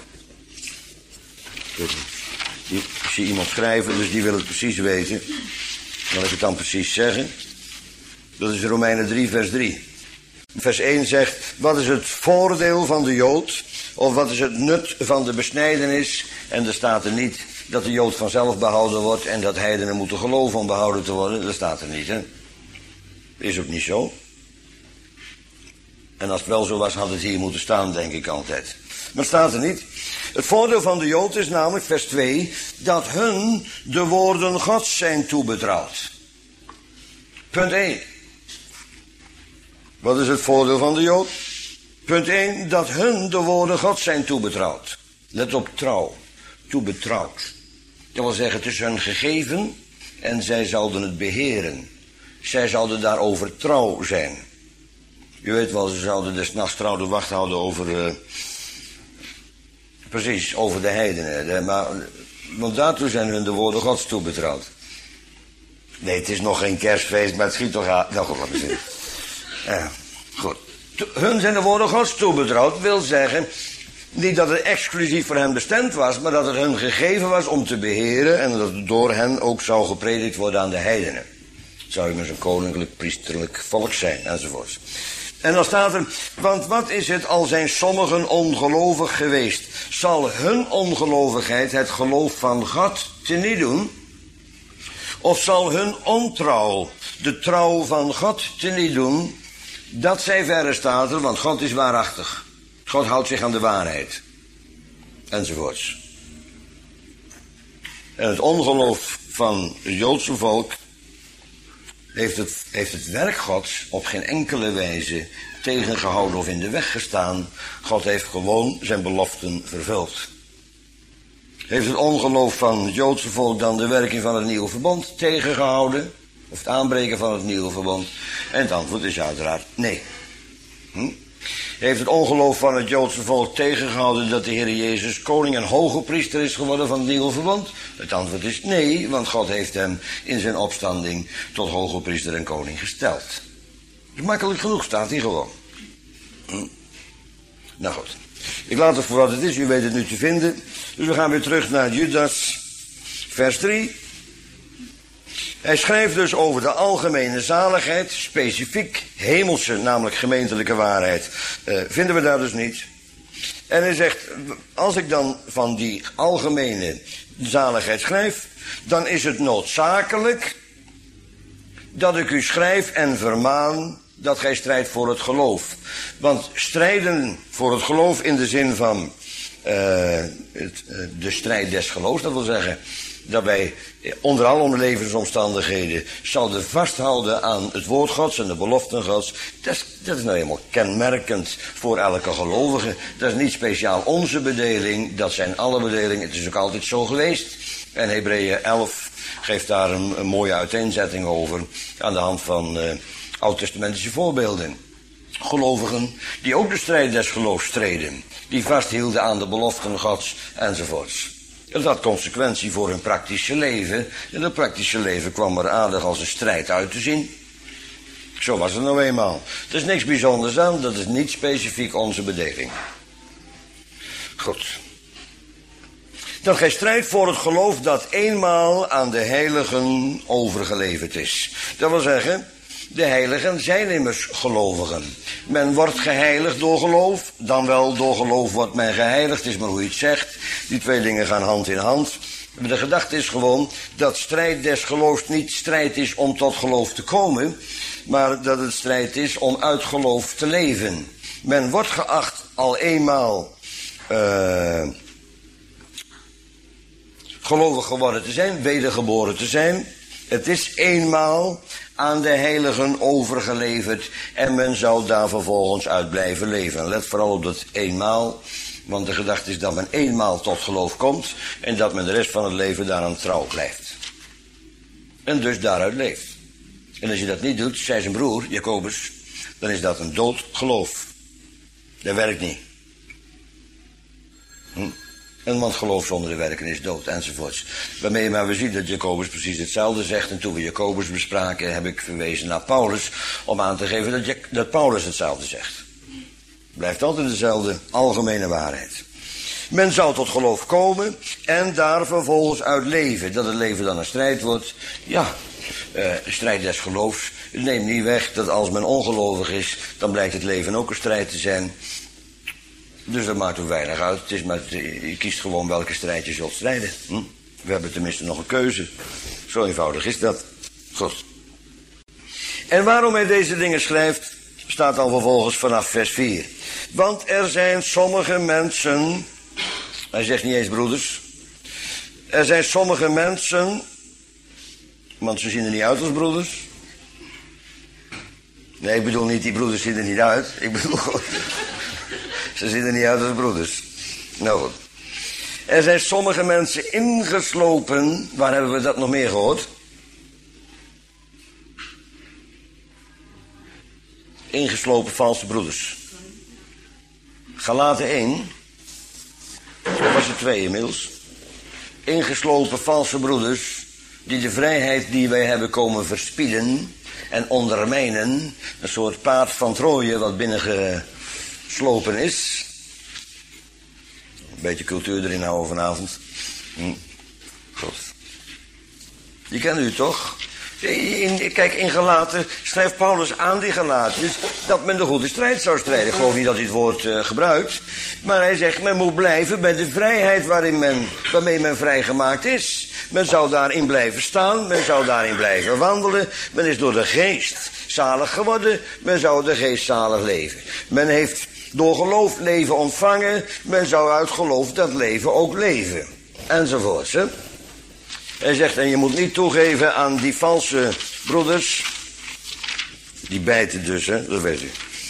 Ik zie iemand schrijven, dus die wil het precies weten. Zal ik het dan precies zeggen? Dat is Romeinen 3 vers 3. Vers 1 zegt, wat is het voordeel van de Jood? Of wat is het nut van de besnijdenis? En er staat er niet dat de Jood vanzelf behouden wordt en dat heidenen moeten geloven om behouden te worden. Dat staat er niet, hè? Is ook niet zo. En als het wel zo was, had het hier moeten staan, denk ik altijd. Maar het staat er niet. Het voordeel van de Jood is namelijk, vers 2, dat hun de woorden Gods zijn toebetrouwd. Punt 1. Wat is het voordeel van de Jood? Punt 1, dat hun de woorden Gods zijn toebetrouwd. Let op trouw. Toebetrouwd. Dat wil zeggen, het is hun gegeven en zij zouden het beheren. Zij zouden daarover trouw zijn. Je weet wel, ze zouden des nachts trouw de wacht houden over... precies, over de heidenen. Want daartoe zijn hun de woorden Gods toebetrouwd. Nee, het is nog geen kerstfeest, maar het schiet toch aan. Nou goed, wat is het? Goed. Hun zijn de woorden Gods toebetrouwd, wil zeggen... niet dat het exclusief voor hen bestemd was, maar dat het hun gegeven was om te beheren... en dat het door hen ook zou gepredikt worden aan de heidenen. Zou je met een koninklijk, priesterlijk volk zijn, enzovoorts. En dan staat er, want wat is het al zijn sommigen ongelovig geweest? Zal hun ongelovigheid het geloof van God teniet doen? Of zal hun ontrouw de trouw van God teniet doen? Dat zij verre staat er, want God is waarachtig. God houdt zich aan de waarheid. Enzovoorts. En het ongeloof van het Joodse volk heeft het werk Gods op geen enkele wijze tegengehouden of in de weg gestaan. God heeft gewoon zijn beloften vervuld. Heeft het ongeloof van het Joodse volk dan de werking van het nieuwe verbond tegengehouden? Of het aanbreken van het nieuwe verbond? En het antwoord is uiteraard nee. Heeft het ongeloof van het Joodse volk tegengehouden dat de Heer Jezus koning en hoge priester is geworden van het nieuwe verbond? Het antwoord is nee, want God heeft hem in zijn opstanding tot hoge priester en koning gesteld. Dus makkelijk genoeg, staat hij gewoon. Nou goed, ik laat het voor wat het is, u weet het nu te vinden. Dus we gaan weer terug naar Judas, vers 3. Hij schrijft dus over de algemene zaligheid, specifiek hemelse, namelijk gemeentelijke waarheid, vinden we daar dus niet. En hij zegt, als ik dan van die algemene zaligheid schrijf, dan is het noodzakelijk dat ik u schrijf en vermaan dat gij strijdt voor het geloof. Want strijden voor het geloof in de zin van de strijd des geloofs, dat wil zeggen dat wij onder alle levensomstandigheden zouden vasthouden aan het woord Gods en de beloften Gods. Dat is nou helemaal kenmerkend voor elke gelovige. Dat is niet speciaal onze bedeling, dat zijn alle bedelingen. Het is ook altijd zo geweest. En Hebreeën 11 geeft daar een mooie uiteenzetting over aan de hand van oud-testamentische voorbeelden. Gelovigen die ook de strijd des geloofs streden, die vasthielden aan de beloften Gods enzovoorts. Dat had consequentie voor hun praktische leven. En dat praktische leven kwam er aardig als een strijd uit te zien. Zo was het nou eenmaal. Er is niks bijzonders aan, dat is niet specifiek onze bedeling. Goed. Dat gij strijdt voor het geloof dat eenmaal aan de heiligen overgeleverd is. Dat wil zeggen, De heiligen zijn immers gelovigen. Men wordt geheiligd door geloof, dan wel door geloof wordt men geheiligd, is maar hoe je het zegt. Die twee dingen gaan hand in hand. De gedachte is gewoon dat strijd des geloofs niet strijd is om tot geloof te komen, maar dat het strijd is om uit geloof te leven. Men wordt geacht al eenmaal gelovig geworden te zijn, wedergeboren te zijn. Het is eenmaal aan de heiligen overgeleverd en men zou daar vervolgens uit blijven leven. Let vooral op dat eenmaal, want de gedachte is dat men eenmaal tot geloof komt en dat men de rest van het leven daaraan trouw blijft. En dus daaruit leeft. En als je dat niet doet, zei zijn broer, Jacobus, dan is dat een dood geloof. Dat werkt niet. En want geloof zonder de werken is dood, enzovoorts. Waarmee maar we zien dat Jacobus precies hetzelfde zegt. En toen we Jacobus bespraken, heb ik verwezen naar Paulus, om aan te geven dat Paulus hetzelfde zegt. Blijft altijd dezelfde algemene waarheid. Men zou tot geloof komen en daar vervolgens uit leven. Dat het leven dan een strijd wordt, ja, strijd des geloofs. Het neemt niet weg dat als men ongelovig is, dan blijkt het leven ook een strijd te zijn. Dus dat maakt ook weinig uit. Het is maar, je kiest gewoon welke strijd je zult strijden. We hebben tenminste nog een keuze. Zo eenvoudig is dat. Goed. En waarom hij deze dingen schrijft, staat dan vervolgens vanaf vers 4. Want er zijn sommige mensen, hij zegt niet eens broeders, er zijn sommige mensen, want ze zien er niet uit als broeders. Nee, ik bedoel niet, die broeders zien er niet uit. Ik bedoel gewoon, ze zien er niet uit als broeders. Nou goed. Er zijn sommige mensen ingeslopen, waar hebben we dat nog meer gehoord? Ingeslopen valse broeders. Galaten 1, dat was er 2 inmiddels. Ingeslopen valse broeders, die de vrijheid die wij hebben komen verspieden en ondermijnen, een soort paard van Troje wat binnengeslopen is. Een beetje cultuur erin houden vanavond. Goed. Die kent u toch? Kijk, in Galaten schrijft Paulus aan die Galaters dat men de goede strijd zou strijden. Ik geloof niet dat hij het woord gebruikt. Maar hij zegt, men moet blijven bij de vrijheid waarmee men vrijgemaakt is. Men zou daarin blijven staan, men zou daarin blijven wandelen. Men is door de geest zalig geworden, men zou de geest zalig leven. Men heeft door geloof leven ontvangen, men zou uit geloof dat leven ook leven. Enzovoorts, hè. Hij zegt, en je moet niet toegeven aan die valse broeders. Die bijten dus, hè, dat weet u.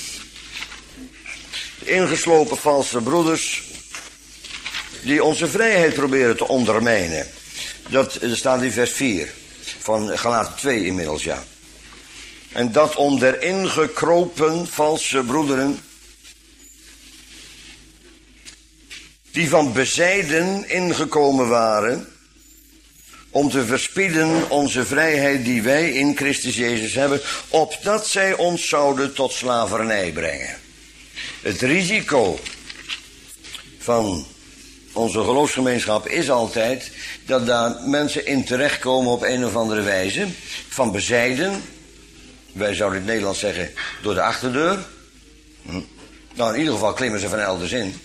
De ingeslopen valse broeders, die onze vrijheid proberen te ondermijnen. Dat staat in vers 4 van Galaten 2 inmiddels, ja. En dat om der ingekropen valse broederen, die van bezijden ingekomen waren, om te verspieden onze vrijheid die wij in Christus Jezus hebben, opdat zij ons zouden tot slavernij brengen. Het risico van onze geloofsgemeenschap is altijd dat daar mensen in terechtkomen op een of andere wijze, van bezijden, wij zouden in het Nederlands zeggen, door de achterdeur. Nou, in ieder geval klimmen ze van elders in.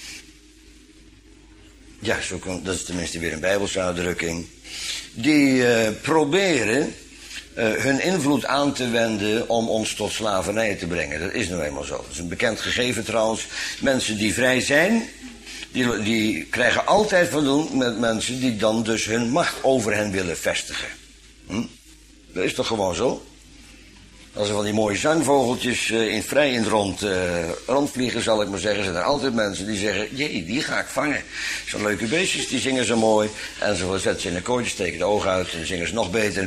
Ja, dat is tenminste weer een Bijbelse uitdrukking. Die proberen hun invloed aan te wenden om ons tot slavernij te brengen. Dat is nou eenmaal zo. Dat is een bekend gegeven trouwens. Mensen die vrij zijn, die krijgen altijd van doen met mensen die dan dus hun macht over hen willen vestigen. Dat is toch gewoon zo? Als er van die mooie zangvogeltjes vrij in het rondvliegen, zal ik maar zeggen, zijn er altijd mensen die zeggen, jee, die ga ik vangen. Zo'n leuke beestjes, die zingen zo mooi. En ze zetten ze in een kooitje, steken de ogen uit en dan zingen ze nog beter.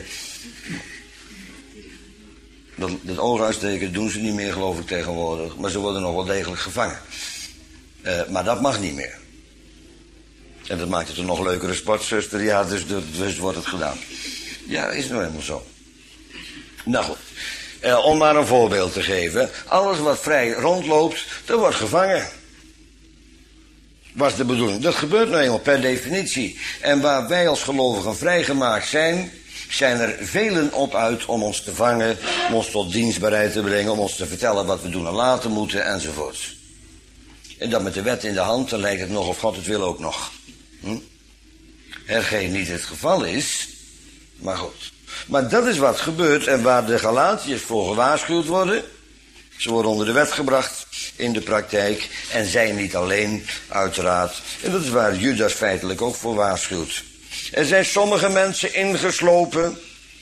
Dat oog uitsteken doen ze niet meer, geloof ik, tegenwoordig. Maar ze worden nog wel degelijk gevangen. Maar dat mag niet meer. En dat maakt het een nog leukere sportzuster. Ja, dus wordt het gedaan. Ja, is nou helemaal zo. Nou goed. Om maar een voorbeeld te geven. Alles wat vrij rondloopt, dat wordt gevangen. Was de bedoeling. Dat gebeurt nou eenmaal per definitie. En waar wij als gelovigen vrijgemaakt zijn, zijn er velen op uit om ons te vangen, om ons tot dienstbaarheid te brengen, om ons te vertellen wat we doen en laten moeten, enzovoort. En dat met de wet in de hand, dan lijkt het nog of God het wil ook nog. Hetgeen niet het geval is, maar goed. Maar dat is wat gebeurt en waar de Galatiërs voor gewaarschuwd worden. Ze worden onder de wet gebracht in de praktijk en zij niet alleen, uiteraard. En dat is waar Judas feitelijk ook voor waarschuwt. Er zijn sommige mensen ingeslopen.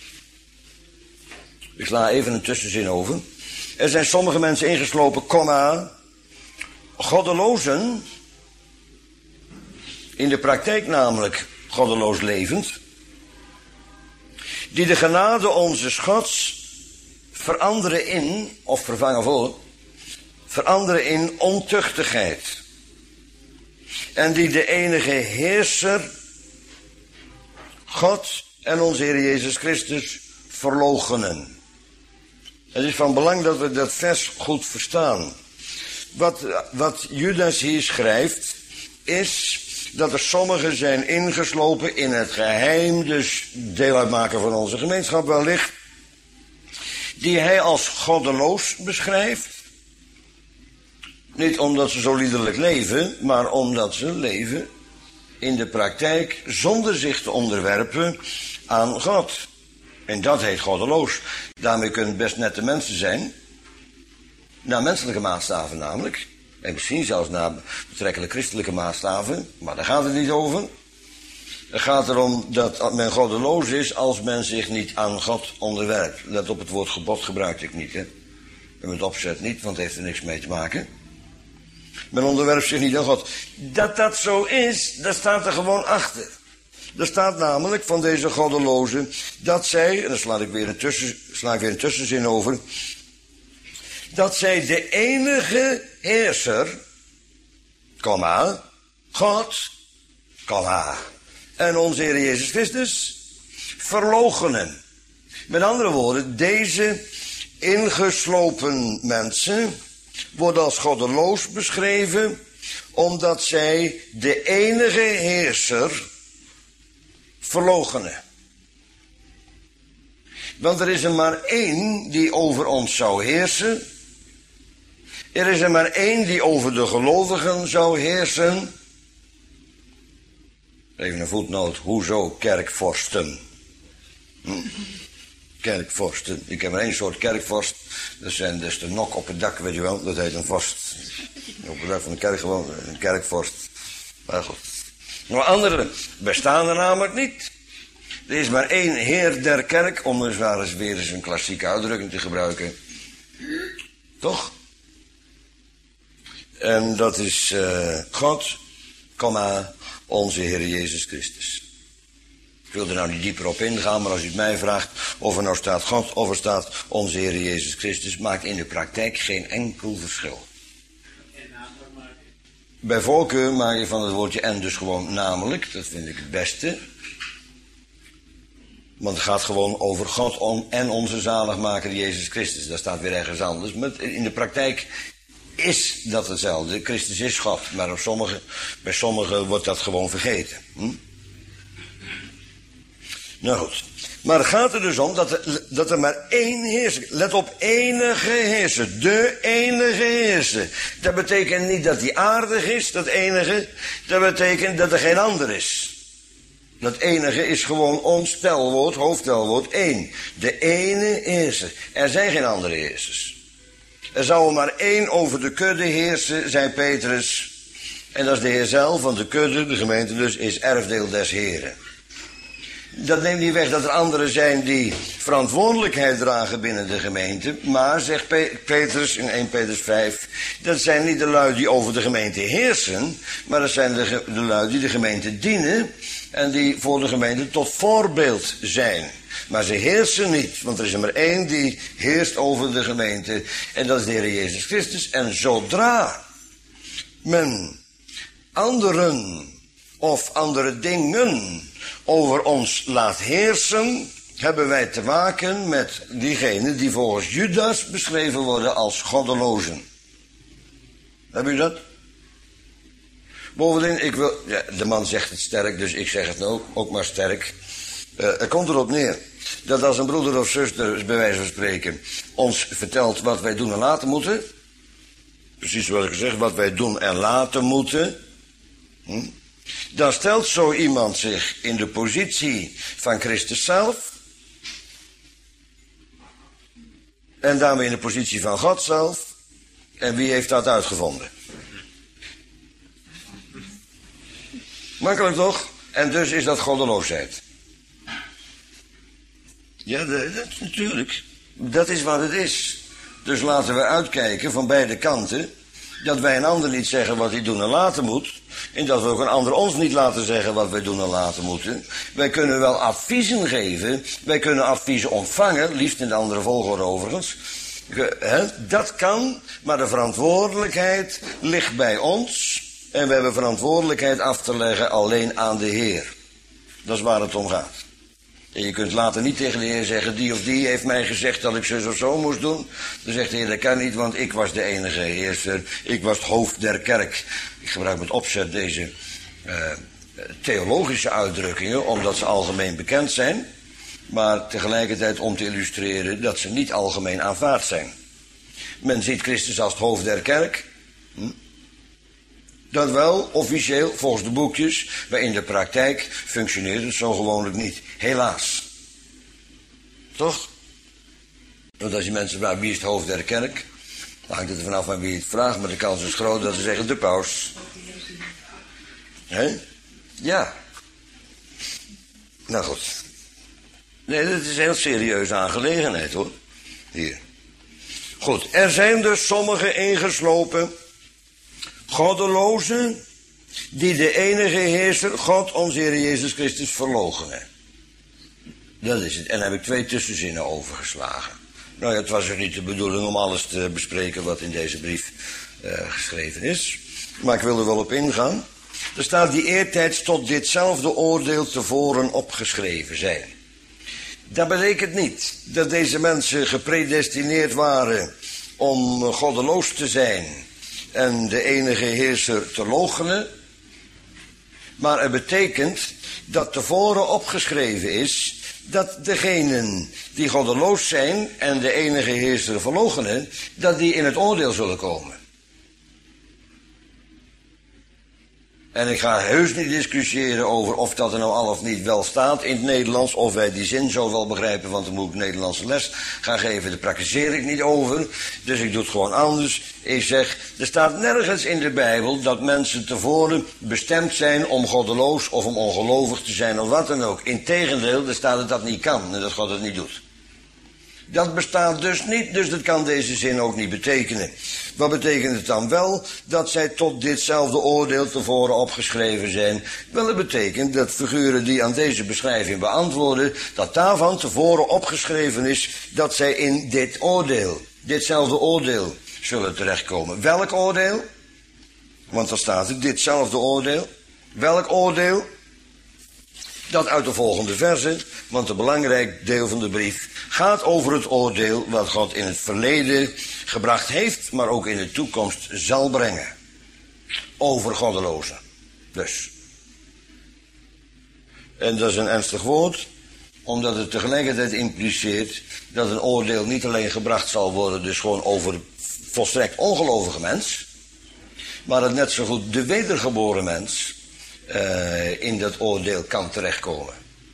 Ik sla even een tussenzin over. Er zijn sommige mensen ingeslopen, goddelozen. In de praktijk namelijk goddeloos levend. Die de genade onze Gods veranderen in, of vervangen voor, veranderen in ontuchtigheid. En die de enige heerser, God en onze Heer Jezus Christus, verloochenen. Het is van belang dat we dat vers goed verstaan. Wat Judas hier schrijft, is dat er sommigen zijn ingeslopen in het geheim, dus deel uitmaken van onze gemeenschap wellicht, die hij als goddeloos beschrijft. Niet omdat ze zo liederlijk leven, maar omdat ze leven in de praktijk zonder zich te onderwerpen aan God. En dat heet goddeloos. Daarmee kunnen het best nette mensen zijn. Naar menselijke maatstaven namelijk. En misschien zelfs naar betrekkelijk christelijke maatstaven. Maar daar gaat het niet over. Het gaat erom dat men goddeloos is als men zich niet aan God onderwerpt. Let op, het woord gebod gebruik ik niet. Hè? En met opzet niet, want het heeft er niks mee te maken. Men onderwerpt zich niet aan God. Dat dat zo is, dat staat er gewoon achter. Er staat namelijk van deze goddelozen dat zij, en dan sla ik weer een tussenzin over, dat zij de enige heerser, God, en onze Heer Jezus Christus verloochenen. Met andere woorden, deze ingeslopen mensen worden als goddeloos beschreven, omdat zij de enige heerser verloochenen. Want er is er maar één die over ons zou heersen. Er is er maar één die over de gelovigen zou heersen. Even een voetnoot, hoezo kerkvorsten? Kerkvorsten. Ik heb maar één soort kerkvorst. Dat is de nok op het dak, weet je wel. Dat heet een vorst. Op het dak van de kerk gewoon een kerkvorst. Maar goed. Maar andere bestaan er namelijk niet. Er is maar één heer der kerk, om eens weer eens een klassieke uitdrukking te gebruiken. Toch? En dat is God, onze Heer Jezus Christus. Ik wil er nou niet dieper op ingaan, maar als u het mij vraagt of er nou staat God of er staat onze Heer Jezus Christus, maakt in de praktijk geen enkel verschil. Bij voorkeur maak je van het woordje en dus gewoon namelijk, dat vind ik het beste. Want het gaat gewoon over God en onze zaligmaker Jezus Christus. Dat staat weer ergens anders. Maar in de praktijk is dat hetzelfde. Christus is God. Maar bij sommigen wordt dat gewoon vergeten. Nou goed. Maar het gaat er dus om dat er maar één heerser. Let op, enige heerser. De enige heerser. Dat betekent niet dat hij aardig is, dat enige. Dat betekent dat er geen ander is. Dat enige is gewoon ons telwoord, hoofdtelwoord, één. De ene heerser. Er zijn geen andere heersers. Er zou er maar één over de kudde heersen, zei Petrus. En dat is de Heer zelf, want de kudde, de gemeente dus, is erfdeel des Heren. Dat neemt niet weg dat er anderen zijn die verantwoordelijkheid dragen binnen de gemeente. Maar, zegt Petrus in 1 Petrus 5, dat zijn niet de lui die over de gemeente heersen. Maar dat zijn de lui die de gemeente dienen en die voor de gemeente tot voorbeeld zijn. Maar ze heersen niet, want er is er maar één die heerst over de gemeente. En dat is de Heer Jezus Christus. En zodra men anderen of andere dingen over ons laat heersen, hebben wij te maken met diegenen die volgens Judas beschreven worden als goddelozen. Heb u dat? Bovendien, de man zegt het sterk, dus ik zeg het ook maar sterk. Er komt erop neer Dat als een broeder of zuster, bij wijze van spreken, ons vertelt wat wij doen en laten moeten. Precies wat ik gezegd, wat wij doen en laten moeten. Dan stelt zo iemand zich in de positie van Christus zelf. En daarmee in de positie van God zelf. En wie heeft dat uitgevonden? Makkelijk toch? En dus is dat goddeloosheid. Ja, natuurlijk. Dat is wat het is. Dus laten we uitkijken van beide kanten. Dat wij een ander niet zeggen wat hij doen en laten moet. En dat we ook een ander ons niet laten zeggen wat wij doen en laten moeten. Wij kunnen wel adviezen geven. Wij kunnen adviezen ontvangen. Liefst in de andere volgorde overigens. Dat kan, maar de verantwoordelijkheid ligt bij ons. En we hebben verantwoordelijkheid af te leggen alleen aan de Heer. Dat is waar het om gaat. En je kunt later niet tegen de Heer zeggen, die of die heeft mij gezegd dat ik zus of zo moest doen. Dan zegt de Heer, dat kan niet, want ik was de enige heerser. Ik was het hoofd der kerk. Ik gebruik met opzet deze theologische uitdrukkingen, omdat ze algemeen bekend zijn. Maar tegelijkertijd om te illustreren dat ze niet algemeen aanvaard zijn. Men ziet Christus als het hoofd der kerk. Dat wel, officieel, volgens de boekjes, maar in de praktijk functioneert het zo gewoonlijk niet. Helaas. Toch? Want als je mensen vraagt, wie is het hoofd der kerk? Dan hangt het er vanaf van wie het vraagt, maar de kans is groot dat ze zeggen de paus. Hè? Ja. Nou goed. Nee, dat is een heel serieuze aangelegenheid hoor. Hier. Goed, er zijn dus sommigen ingeslopen, goddelozen, die de enige heerser, God, onze Heer Jezus Christus, verloochenen. Dat is het. En daar heb ik 2 tussenzinnen overgeslagen. Nou ja, het was er niet de bedoeling om alles te bespreken wat in deze brief geschreven is. Maar ik wil er wel op ingaan. Er staat die eertijds tot ditzelfde oordeel tevoren opgeschreven zijn. Dat betekent niet dat deze mensen gepredestineerd waren om goddeloos te zijn en de enige heerser te loochenen. Maar het betekent dat tevoren opgeschreven is dat degenen die goddeloos zijn en de enige heerser verloochenen, dat die in het oordeel zullen komen. En ik ga heus niet discussiëren over of dat er nou al of niet wel staat in het Nederlands, of wij die zin zo wel begrijpen, want dan moet ik Nederlandse les gaan geven. Daar praktiseer ik niet over, dus ik doe het gewoon anders. Ik zeg, er staat nergens in de Bijbel dat mensen tevoren bestemd zijn om goddeloos of om ongelovig te zijn of wat dan ook. Integendeel, er staat dat dat niet kan en dat God het niet doet. Dat bestaat dus niet, dus dat kan deze zin ook niet betekenen. Wat betekent het dan wel dat zij tot ditzelfde oordeel tevoren opgeschreven zijn? Wel, het betekent dat figuren die aan deze beschrijving beantwoorden, dat daarvan tevoren opgeschreven is dat zij in dit oordeel, ditzelfde oordeel, zullen terechtkomen. Welk oordeel? Want dan staat er ditzelfde oordeel. Welk oordeel? Dat uit de volgende versen, want een belangrijk deel van de brief gaat over het oordeel wat God in het verleden gebracht heeft, maar ook in de toekomst zal brengen. Over goddelozen. Dus. En dat is een ernstig woord, omdat het tegelijkertijd impliceert dat een oordeel niet alleen gebracht zal worden, dus gewoon over volstrekt ongelovige mens, maar dat net zo goed de wedergeboren mens in dat oordeel kan terechtkomen.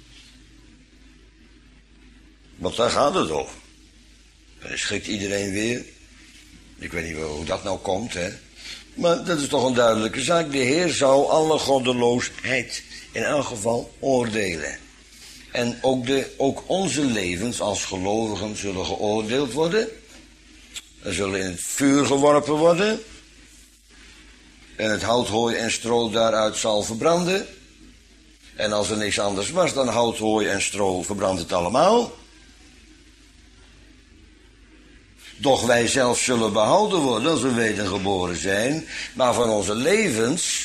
Want daar gaat het over. Dan schrikt iedereen weer. Ik weet niet hoe dat nou komt, hè. Maar dat is toch een duidelijke zaak. De Heer zou alle goddeloosheid in elk geval oordelen. En ook onze levens als gelovigen zullen geoordeeld worden. Er zullen in het vuur geworpen worden. En het hout, hooi en stro daaruit zal verbranden. En als er niks anders was dan hout, hooi en stro, verbrandt het allemaal. Doch wij zelf zullen behouden worden als we wedergeboren zijn. Maar van onze levens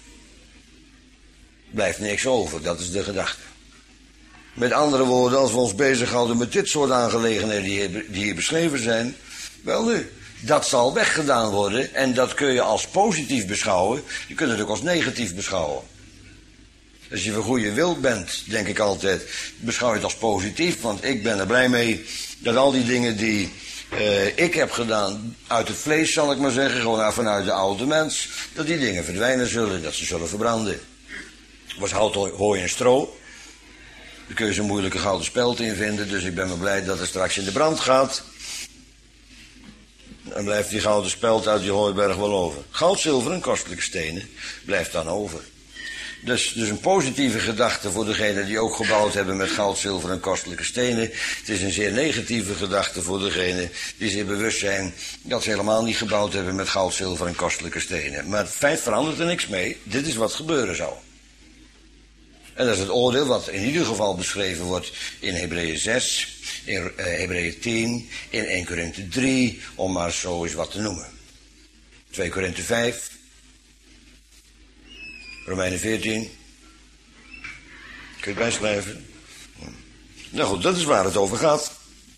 blijft niks over. Dat is de gedachte. Met andere woorden, als we ons bezighouden met dit soort aangelegenheden die hier beschreven zijn. Wel nu, dat zal weggedaan worden. En dat kun je als positief beschouwen. Je kunt het ook als negatief beschouwen. Als je van goede wil bent, denk ik altijd, beschouw je het als positief. Want ik ben er blij mee dat al die dingen die ik heb gedaan, uit het vlees zal ik maar zeggen, gewoon vanuit de oude mens, dat die dingen verdwijnen zullen, dat ze zullen verbranden. Het was hout, hooi en stro. Daar kun je zo'n moeilijke gouden speld in vinden, dus ik ben maar blij dat het straks in de brand gaat. Dan blijft die gouden speld uit die hooiberg wel over. Goud, zilver en kostelijke stenen blijft dan over. Dus een positieve gedachte voor degenen die ook gebouwd hebben met goud, zilver en kostelijke stenen. Het is een zeer negatieve gedachte voor degenen die zich bewust zijn dat ze helemaal niet gebouwd hebben met goud, zilver en kostelijke stenen. Maar het feit verandert er niks mee. Dit is wat gebeuren zou. En dat is het oordeel wat in ieder geval beschreven wordt in Hebreeën 6, in Hebreeën 10, in 1 Korinthe 3, om maar zo eens wat te noemen. 2 Korinthe 5, Romeinen 14. Kun je het bijschrijven? Nou goed, dat is waar het over gaat.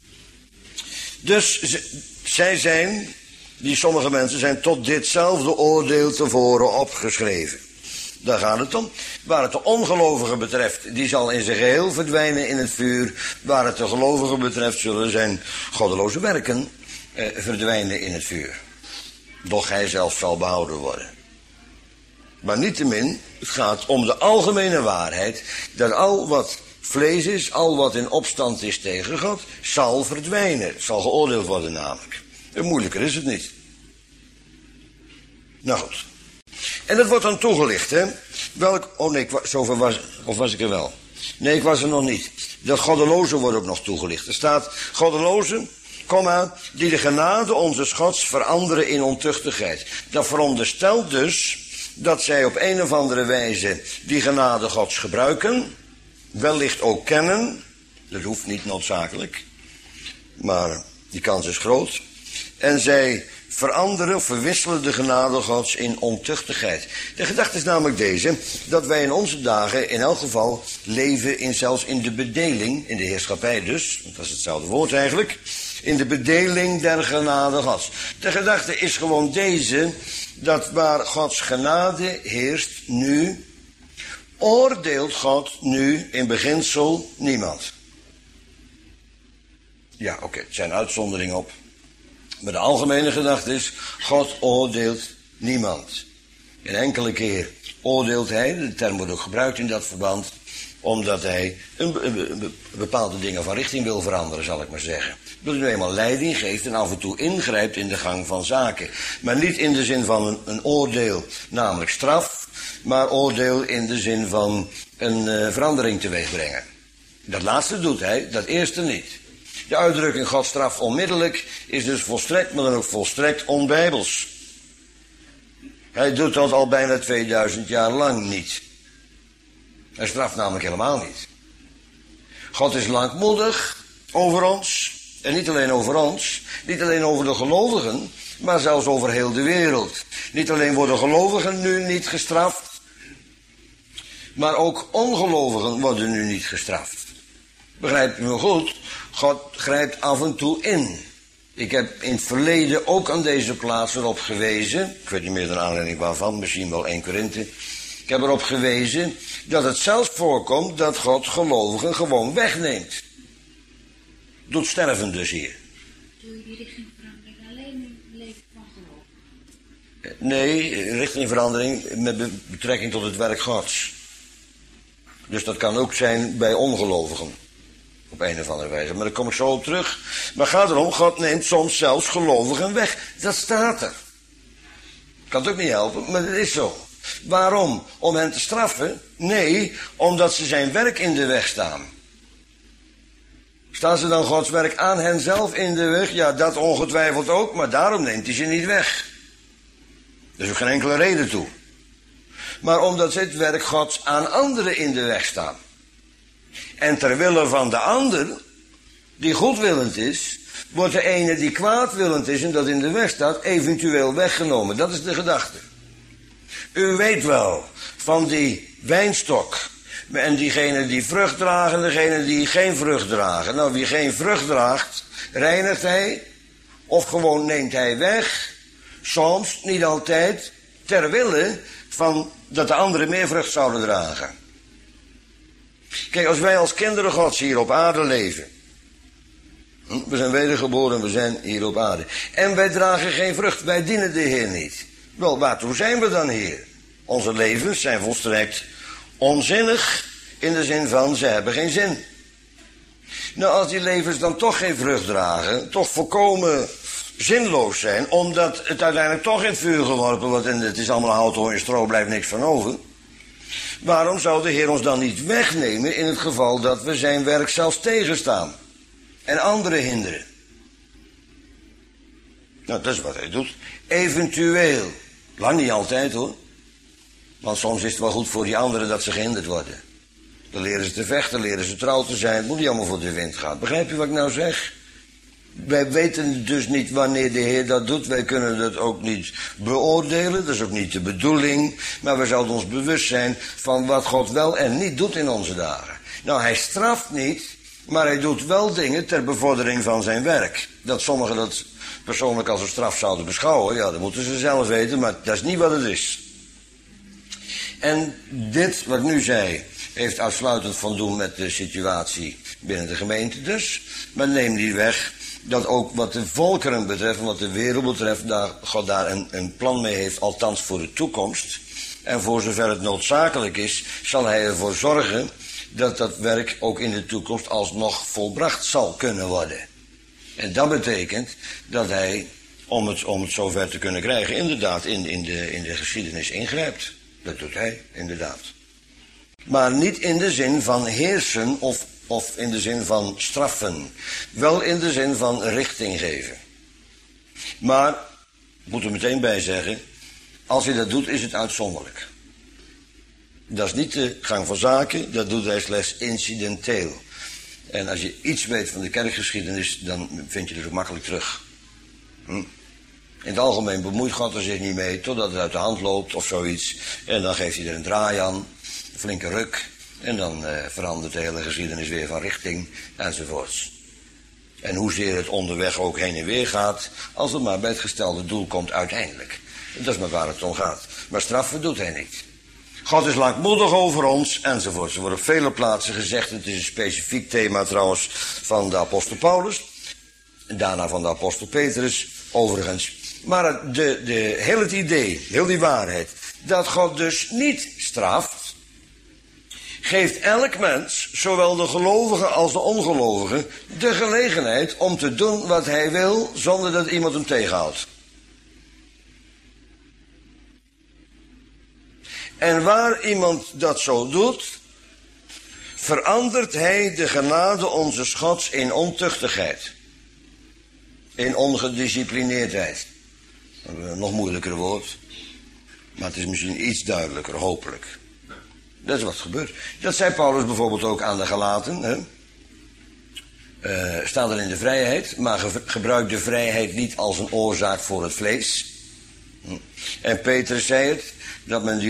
Dus zij zijn, sommige mensen zijn tot ditzelfde oordeel tevoren opgeschreven. Daar gaat het om. Waar het de ongelovige betreft, die zal in zijn geheel verdwijnen in het vuur. Waar het de gelovigen betreft, zullen zijn goddeloze werken verdwijnen in het vuur. Doch hij zelf zal behouden worden. Maar niettemin, het gaat om de algemene waarheid, dat al wat vlees is, al wat in opstand is tegen God, zal verdwijnen. Zal geoordeeld worden namelijk. En moeilijker is het niet. Nou goed. En dat wordt dan toegelicht, hè. Zover was ik er wel? Nee, ik was er nog niet. Dat goddelozen wordt ook nog toegelicht. Er staat, goddelozen, die de genade onze Gods veranderen in ontuchtigheid. Dat veronderstelt dus dat zij op een of andere wijze die genade Gods gebruiken, wellicht ook kennen, dat hoeft niet noodzakelijk, maar die kans is groot, en zij veranderen of verwisselen de genade Gods in ontuchtigheid. De gedachte is namelijk deze, dat wij in onze dagen in elk geval leven zelfs in de bedeling, in de heerschappij dus, want dat is hetzelfde woord eigenlijk, in de bedeling der genade Gods. De gedachte is gewoon deze, dat waar Gods genade heerst nu, oordeelt God nu in beginsel niemand. Ja, oké, het zijn uitzonderingen op. Maar de algemene gedachte is, God oordeelt niemand. Een enkele keer oordeelt hij, de term wordt ook gebruikt in dat verband, omdat hij bepaalde dingen van richting wil veranderen, zal ik maar zeggen. Dat hij nu eenmaal leiding geeft en af en toe ingrijpt in de gang van zaken. Maar niet in de zin van een oordeel, namelijk straf, maar oordeel in de zin van een verandering teweeg brengen. Dat laatste doet hij, dat eerste niet. De uitdrukking God straft onmiddellijk is dus volstrekt, maar dan ook volstrekt onbijbels. Hij doet dat al bijna 2000 jaar lang niet. Hij straft namelijk helemaal niet. God is langmoedig over ons. En niet alleen over ons, niet alleen over de gelovigen, maar zelfs over heel de wereld. Niet alleen worden gelovigen nu niet gestraft, maar ook ongelovigen worden nu niet gestraft. Begrijp je me goed? God grijpt af en toe in. Ik heb in het verleden ook aan deze plaats erop gewezen, ik weet niet meer de aanleiding waarvan, misschien wel 1 Korinthe. Ik heb erop gewezen dat het zelfs voorkomt dat God gelovigen gewoon wegneemt. Doet sterven dus hier. Doe je die richtingverandering alleen in het leven van geloof? Nee, richtingverandering met betrekking tot het werk Gods. Dus dat kan ook zijn bij ongelovigen. Op een of andere wijze. Maar daar kom ik zo op terug. Maar gaat erom, God neemt soms zelfs gelovigen weg. Dat staat er. Kan het ook niet helpen, maar dat is zo. Waarom? Om hen te straffen? Nee, omdat ze zijn werk in de weg staan. Staan ze dan Gods werk aan hen zelf in de weg? Ja, dat ongetwijfeld ook, maar daarom neemt hij ze niet weg. Er is ook geen enkele reden toe. Maar omdat ze het werk Gods aan anderen in de weg staan. En ter wille van de ander, die goedwillend is, wordt de ene die kwaadwillend is en dat in de weg staat, eventueel weggenomen. Dat is de gedachte. U weet wel van die wijnstok. En diegenen die vrucht dragen, degenen die geen vrucht dragen. Nou, wie geen vrucht draagt, reinigt hij. Of gewoon neemt hij weg. Soms, niet altijd, ter wille van dat de anderen meer vrucht zouden dragen. Kijk, als wij als kinderen Gods hier op aarde leven. We zijn wedergeboren, we zijn hier op aarde. En wij dragen geen vrucht, wij dienen de Heer niet. Wel, waartoe zijn we dan hier? Onze levens zijn volstrekt onzinnig, in de zin van, ze hebben geen zin. Nou, als die levens dan toch geen vrucht dragen, toch volkomen zinloos zijn, omdat het uiteindelijk toch in het vuur geworpen wordt en het is allemaal hout, hooi en stro, blijft niks van over. Waarom zou de Heer ons dan niet wegnemen in het geval dat we zijn werk zelfs tegenstaan en anderen hinderen? Nou, dat is wat hij doet. Eventueel. Lang niet altijd hoor. Want soms is het wel goed voor die anderen dat ze gehinderd worden. Dan leren ze te vechten, leren ze trouw te zijn. Het moet niet allemaal voor de wind gaan. Begrijp je wat ik nou zeg? Wij weten dus niet wanneer de Heer dat doet. Wij kunnen dat ook niet beoordelen. Dat is ook niet de bedoeling. Maar we zouden ons bewust zijn van wat God wel en niet doet in onze dagen. Nou, hij straft niet, maar hij doet wel dingen ter bevordering van zijn werk. Dat sommigen dat persoonlijk als een straf zouden beschouwen, ja, dat moeten ze zelf weten, maar dat is niet wat het is. En dit, wat ik nu zei, heeft uitsluitend van doen met de situatie binnen de gemeente dus. Maar neem niet weg dat ook wat de volkeren betreft en wat de wereld betreft, God daar een plan mee heeft, althans voor de toekomst. En voor zover het noodzakelijk is, zal hij ervoor zorgen dat dat werk ook in de toekomst alsnog volbracht zal kunnen worden. En dat betekent dat hij, om het zover te kunnen krijgen, inderdaad in de geschiedenis ingrijpt. Dat doet hij, inderdaad. Maar niet in de zin van heersen of in de zin van straffen. Wel in de zin van richting geven. Maar, ik moet er meteen bij zeggen, als hij dat doet, is het uitzonderlijk. Dat is niet de gang van zaken, dat doet hij slechts incidenteel. En als je iets weet van de kerkgeschiedenis, dan vind je het ook makkelijk terug. In het algemeen bemoeit God er zich niet mee, totdat het uit de hand loopt of zoiets. En dan geeft hij er een draai aan, een flinke ruk. En dan verandert de hele geschiedenis weer van richting, enzovoorts. En hoezeer het onderweg ook heen en weer gaat, als het maar bij het gestelde doel komt uiteindelijk. Dat is maar waar het om gaat. Maar straffen doet hij niet. God is langmoedig over ons, enzovoort. Er wordt op vele plaatsen gezegd, het is een specifiek thema trouwens van de apostel Paulus. En daarna van de apostel Petrus, overigens. Maar heel het idee, heel die waarheid, dat God dus niet straft, geeft elk mens, zowel de gelovige als de ongelovige, de gelegenheid om te doen wat hij wil, zonder dat iemand hem tegenhoudt. En waar iemand dat zo doet, verandert hij de genade onze Gods in ontuchtigheid. In ongedisciplineerdheid. Een nog moeilijker woord. Maar het is misschien iets duidelijker, hopelijk. Dat is wat gebeurt. Dat zei Paulus bijvoorbeeld ook aan de Galaten. Hè? Sta er in de vrijheid, maar gebruik de vrijheid niet als een oorzaak voor het vlees. En Petrus zei het, dat men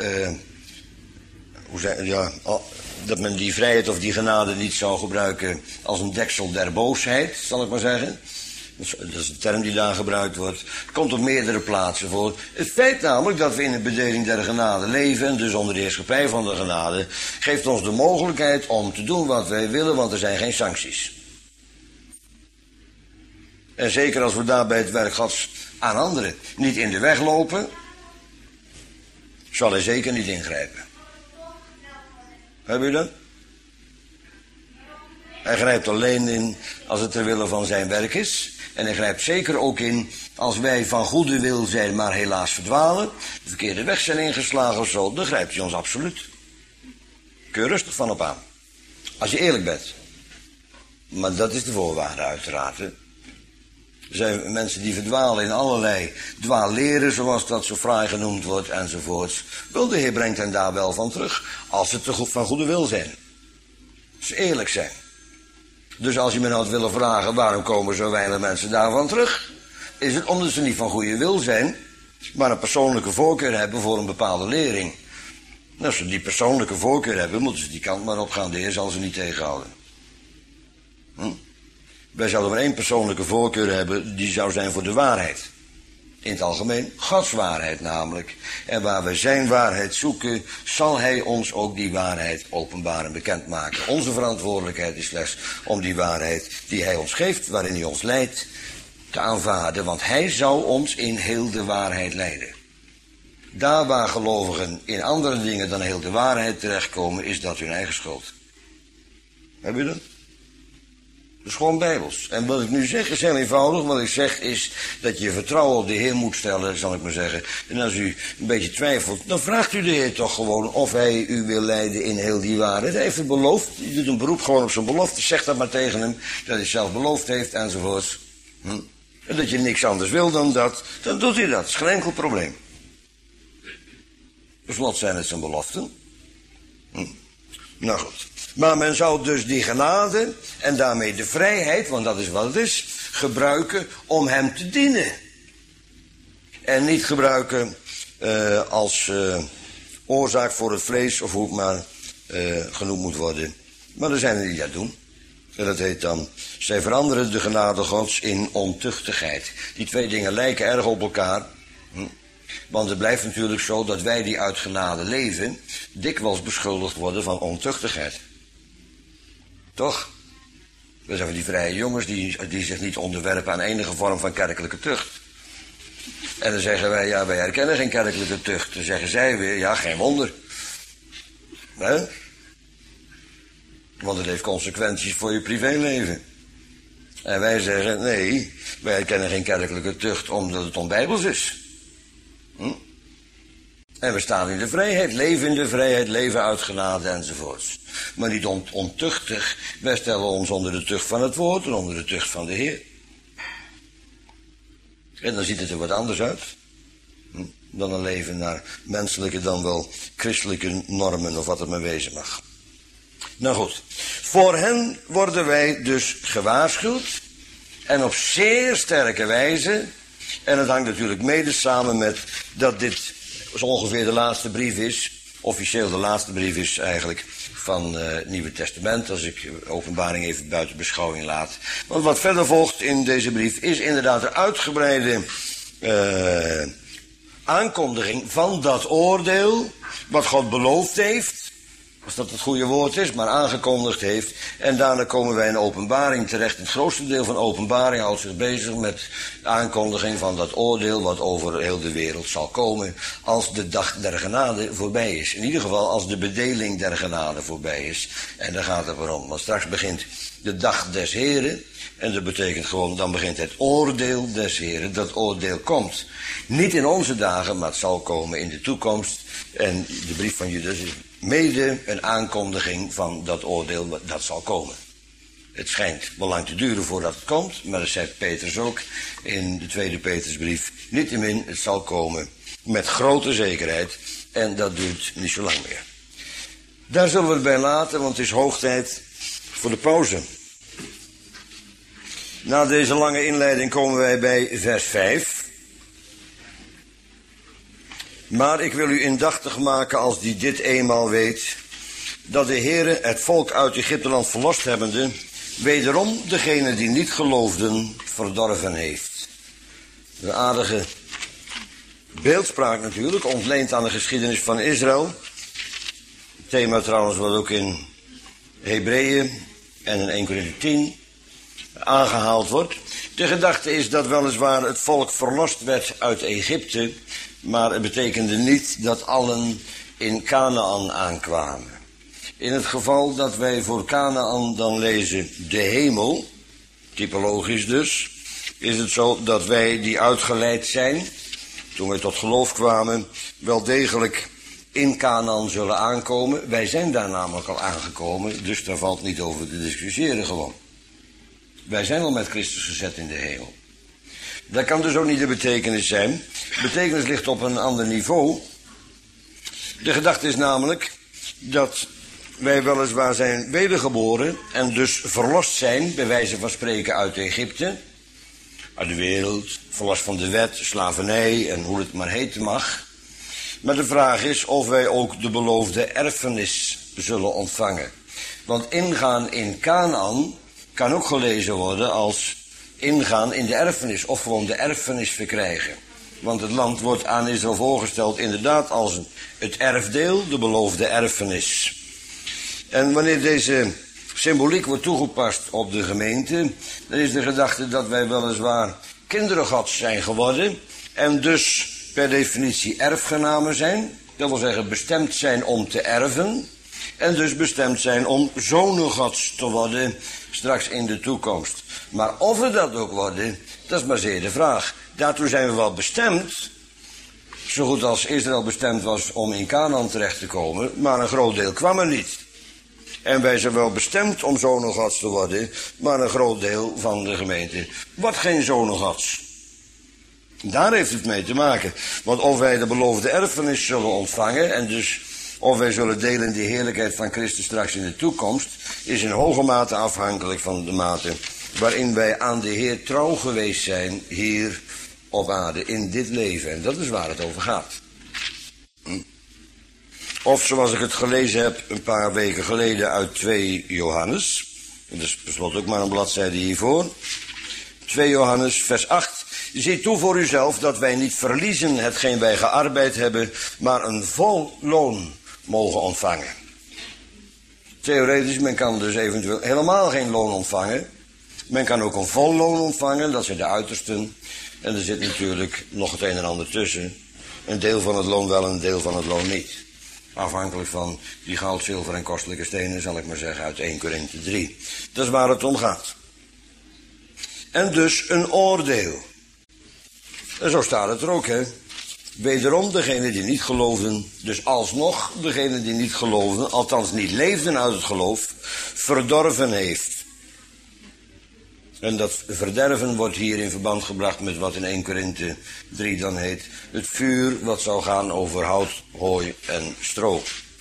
dat men die vrijheid of die genade niet zou gebruiken als een deksel der boosheid, zal ik maar zeggen. Dat is een term die daar gebruikt wordt. Het komt op meerdere plaatsen voor. Het feit namelijk dat we in de bedeling der genade leven, en dus onder de heerschappij van de genade, geeft ons de mogelijkheid om te doen wat wij willen, want er zijn geen sancties. En zeker als we daarbij het werk Gods aan anderen niet in de weg lopen, zal hij zeker niet ingrijpen. Hebben jullie dat? Hij grijpt alleen in als het ter wille van zijn werk is. En hij grijpt zeker ook in als wij van goede wil zijn, maar helaas verdwalen, de verkeerde weg zijn ingeslagen of zo, dan grijpt hij ons absoluut. Kun je rustig van op aan. Als je eerlijk bent. Maar dat is de voorwaarde uiteraard. Hè? Er zijn mensen die verdwalen in allerlei dwaalleren, zoals dat zo fraai genoemd wordt, enzovoorts. Wel, de Heer brengt hen daar wel van terug, als ze van goede wil zijn. Als ze eerlijk zijn. Dus als je me nou had willen vragen, waarom komen zo weinig mensen daarvan terug? Is het omdat ze niet van goede wil zijn, maar een persoonlijke voorkeur hebben voor een bepaalde lering. En als ze die persoonlijke voorkeur hebben, moeten ze die kant maar op gaan. De Heer zal ze niet tegenhouden. Wij zouden maar één persoonlijke voorkeur hebben, die zou zijn voor de waarheid. In het algemeen Gods waarheid namelijk. En waar we zijn waarheid zoeken, zal hij ons ook die waarheid openbaar en bekendmaken. Onze verantwoordelijkheid is slechts om die waarheid die hij ons geeft, waarin hij ons leidt, te aanvaarden. Want hij zal ons in heel de waarheid leiden. Daar waar gelovigen in andere dingen dan heel de waarheid terechtkomen, is dat hun eigen schuld. Heb je dat? Dat is gewoon bijbels. En wat ik nu zeg is heel eenvoudig. Wat ik zeg is dat je vertrouwen op de Heer moet stellen, zal ik maar zeggen. En als u een beetje twijfelt, dan vraagt u de Heer toch gewoon of hij u wil leiden in heel die waarheid. Hij heeft het beloofd. Je doet een beroep gewoon op zijn belofte. Zeg dat maar tegen hem, dat hij zelf beloofd heeft enzovoorts. En dat je niks anders wil dan dat, dan doet hij dat. Dat is geen enkel probleem. Beslot zijn het zijn beloften. Nou goed. Maar men zou dus die genade en daarmee de vrijheid, want dat is wat het is, gebruiken om hem te dienen. En niet gebruiken als oorzaak voor het vlees, of hoe het maar genoemd moet worden. Maar er zijn er die dat doen. En dat heet dan, zij veranderen de genade Gods in ontuchtigheid. Die twee dingen lijken erg op elkaar. Want het blijft natuurlijk zo dat wij die uit genade leven, dikwijls beschuldigd worden van ontuchtigheid. Toch? Dat zijn die vrije jongens die zich niet onderwerpen aan enige vorm van kerkelijke tucht. En dan zeggen wij, ja, wij herkennen geen kerkelijke tucht. Dan zeggen zij weer, ja, geen wonder. Hè? Want het heeft consequenties voor je privéleven. En wij zeggen, nee, wij herkennen geen kerkelijke tucht omdat het onbijbels is. En we staan in de vrijheid, leven in de vrijheid, leven uit genade enzovoorts. Maar niet ontuchtig, wij stellen ons onder de tucht van het woord en onder de tucht van de Heer. En dan ziet het er wat anders uit. Dan een leven naar menselijke, dan wel christelijke normen of wat het maar wezen mag. Nou goed, voor hen worden wij dus gewaarschuwd en op zeer sterke wijze. En het hangt natuurlijk mede samen met dat dit zo ongeveer de laatste brief is, officieel de laatste brief is eigenlijk van het Nieuwe Testament, als ik Openbaring even buiten beschouwing laat. Want wat verder volgt in deze brief is inderdaad een uitgebreide aankondiging van dat oordeel, wat God beloofd heeft, als dat het goede woord is, maar aangekondigd heeft. En daarna komen wij in Openbaring terecht. Het grootste deel van Openbaring houdt zich bezig met de aankondiging van dat oordeel wat over heel de wereld zal komen als de dag der genade voorbij is. In ieder geval als de bedeling der genade voorbij is. En daar gaat het waarom. Want straks begint de dag des Heren. En dat betekent gewoon, dan begint het oordeel des Heren. Dat oordeel komt. Niet in onze dagen, maar het zal komen in de toekomst. En de brief van Judas is mede een aankondiging van dat oordeel dat zal komen. Het schijnt wel lang te duren voordat het komt, maar dat zei Petrus ook in de tweede Petrusbrief. Niettemin, het zal komen met grote zekerheid en dat duurt niet zo lang meer. Daar zullen we het bij laten, want het is hoog tijd voor de pauze. Na deze lange inleiding komen wij bij vers 5. Maar ik wil u indachtig maken als die dit eenmaal weet, dat de Heere het volk uit Egypteland verlost hebbende, wederom degene die niet geloofden verdorven heeft. Een aardige beeldspraak natuurlijk, ontleend aan de geschiedenis van Israël. Het thema trouwens wat ook in Hebreeën en in 1 Korinthe 10 aangehaald wordt. De gedachte is dat weliswaar het volk verlost werd uit Egypte, maar het betekende niet dat allen in Kanaan aankwamen. In het geval dat wij voor Kanaan dan lezen de hemel, typologisch dus, is het zo dat wij die uitgeleid zijn, toen wij tot geloof kwamen, wel degelijk in Kanaan zullen aankomen. Wij zijn daar namelijk al aangekomen, dus daar valt niet over te discussiëren gewoon. Wij zijn al met Christus gezet in de hemel. Dat kan dus ook niet de betekenis zijn. De betekenis ligt op een ander niveau. De gedachte is namelijk dat wij weliswaar zijn wedergeboren en dus verlost zijn, bij wijze van spreken, uit Egypte, uit de wereld, verlost van de wet, slavernij en hoe het maar heten mag. Maar de vraag is of wij ook de beloofde erfenis zullen ontvangen. Want ingaan in Kanaan kan ook gelezen worden als ingaan in de erfenis of gewoon de erfenis verkrijgen. Want het land wordt aan Israël voorgesteld inderdaad als het erfdeel, de beloofde erfenis. En wanneer deze symboliek wordt toegepast op de gemeente, dan is de gedachte dat wij weliswaar kinderen Gods zijn geworden en dus per definitie erfgenamen zijn. Dat wil zeggen bestemd zijn om te erven en dus bestemd zijn om zonen Gods te worden straks in de toekomst. Maar of we dat ook worden, dat is maar zeer de vraag. Daartoe zijn we wel bestemd, zo goed als Israël bestemd was om in Canaan terecht te komen, maar een groot deel kwam er niet. En wij zijn wel bestemd om zonen Gods te worden, maar een groot deel van de gemeente wordt geen zonen Gods. Daar heeft het mee te maken. Want of wij de beloofde erfenis zullen ontvangen en dus of wij zullen delen in de heerlijkheid van Christus straks in de toekomst, is in hoge mate afhankelijk van de mate waarin wij aan de Heer trouw geweest zijn hier op aarde in dit leven. En dat is waar het over gaat. Of zoals ik het gelezen heb een paar weken geleden uit 2 Johannes. Dat is tenslotte ook maar een bladzijde hiervoor. 2 Johannes vers 8. Zie toe voor uzelf dat wij niet verliezen hetgeen wij gearbeid hebben, maar een vol loon mogen ontvangen. Theoretisch, men kan dus eventueel helemaal geen loon ontvangen. Men kan ook een vol loon ontvangen, dat zijn de uitersten. En er zit natuurlijk nog het een en ander tussen. Een deel van het loon wel en een deel van het loon niet. Afhankelijk van die goud, zilver en kostelijke stenen, zal ik maar zeggen, uit 1 Korinthe 3. Dat is waar het om gaat. En dus een oordeel. En zo staat het er ook, hè. Wederom degenen die niet geloofden, dus alsnog degenen die niet geloofden, althans niet leefden uit het geloof, verdorven heeft. En dat verderven wordt hier in verband gebracht met wat in 1 Korinthe 3 dan heet het vuur wat zou gaan over hout, hooi en stro.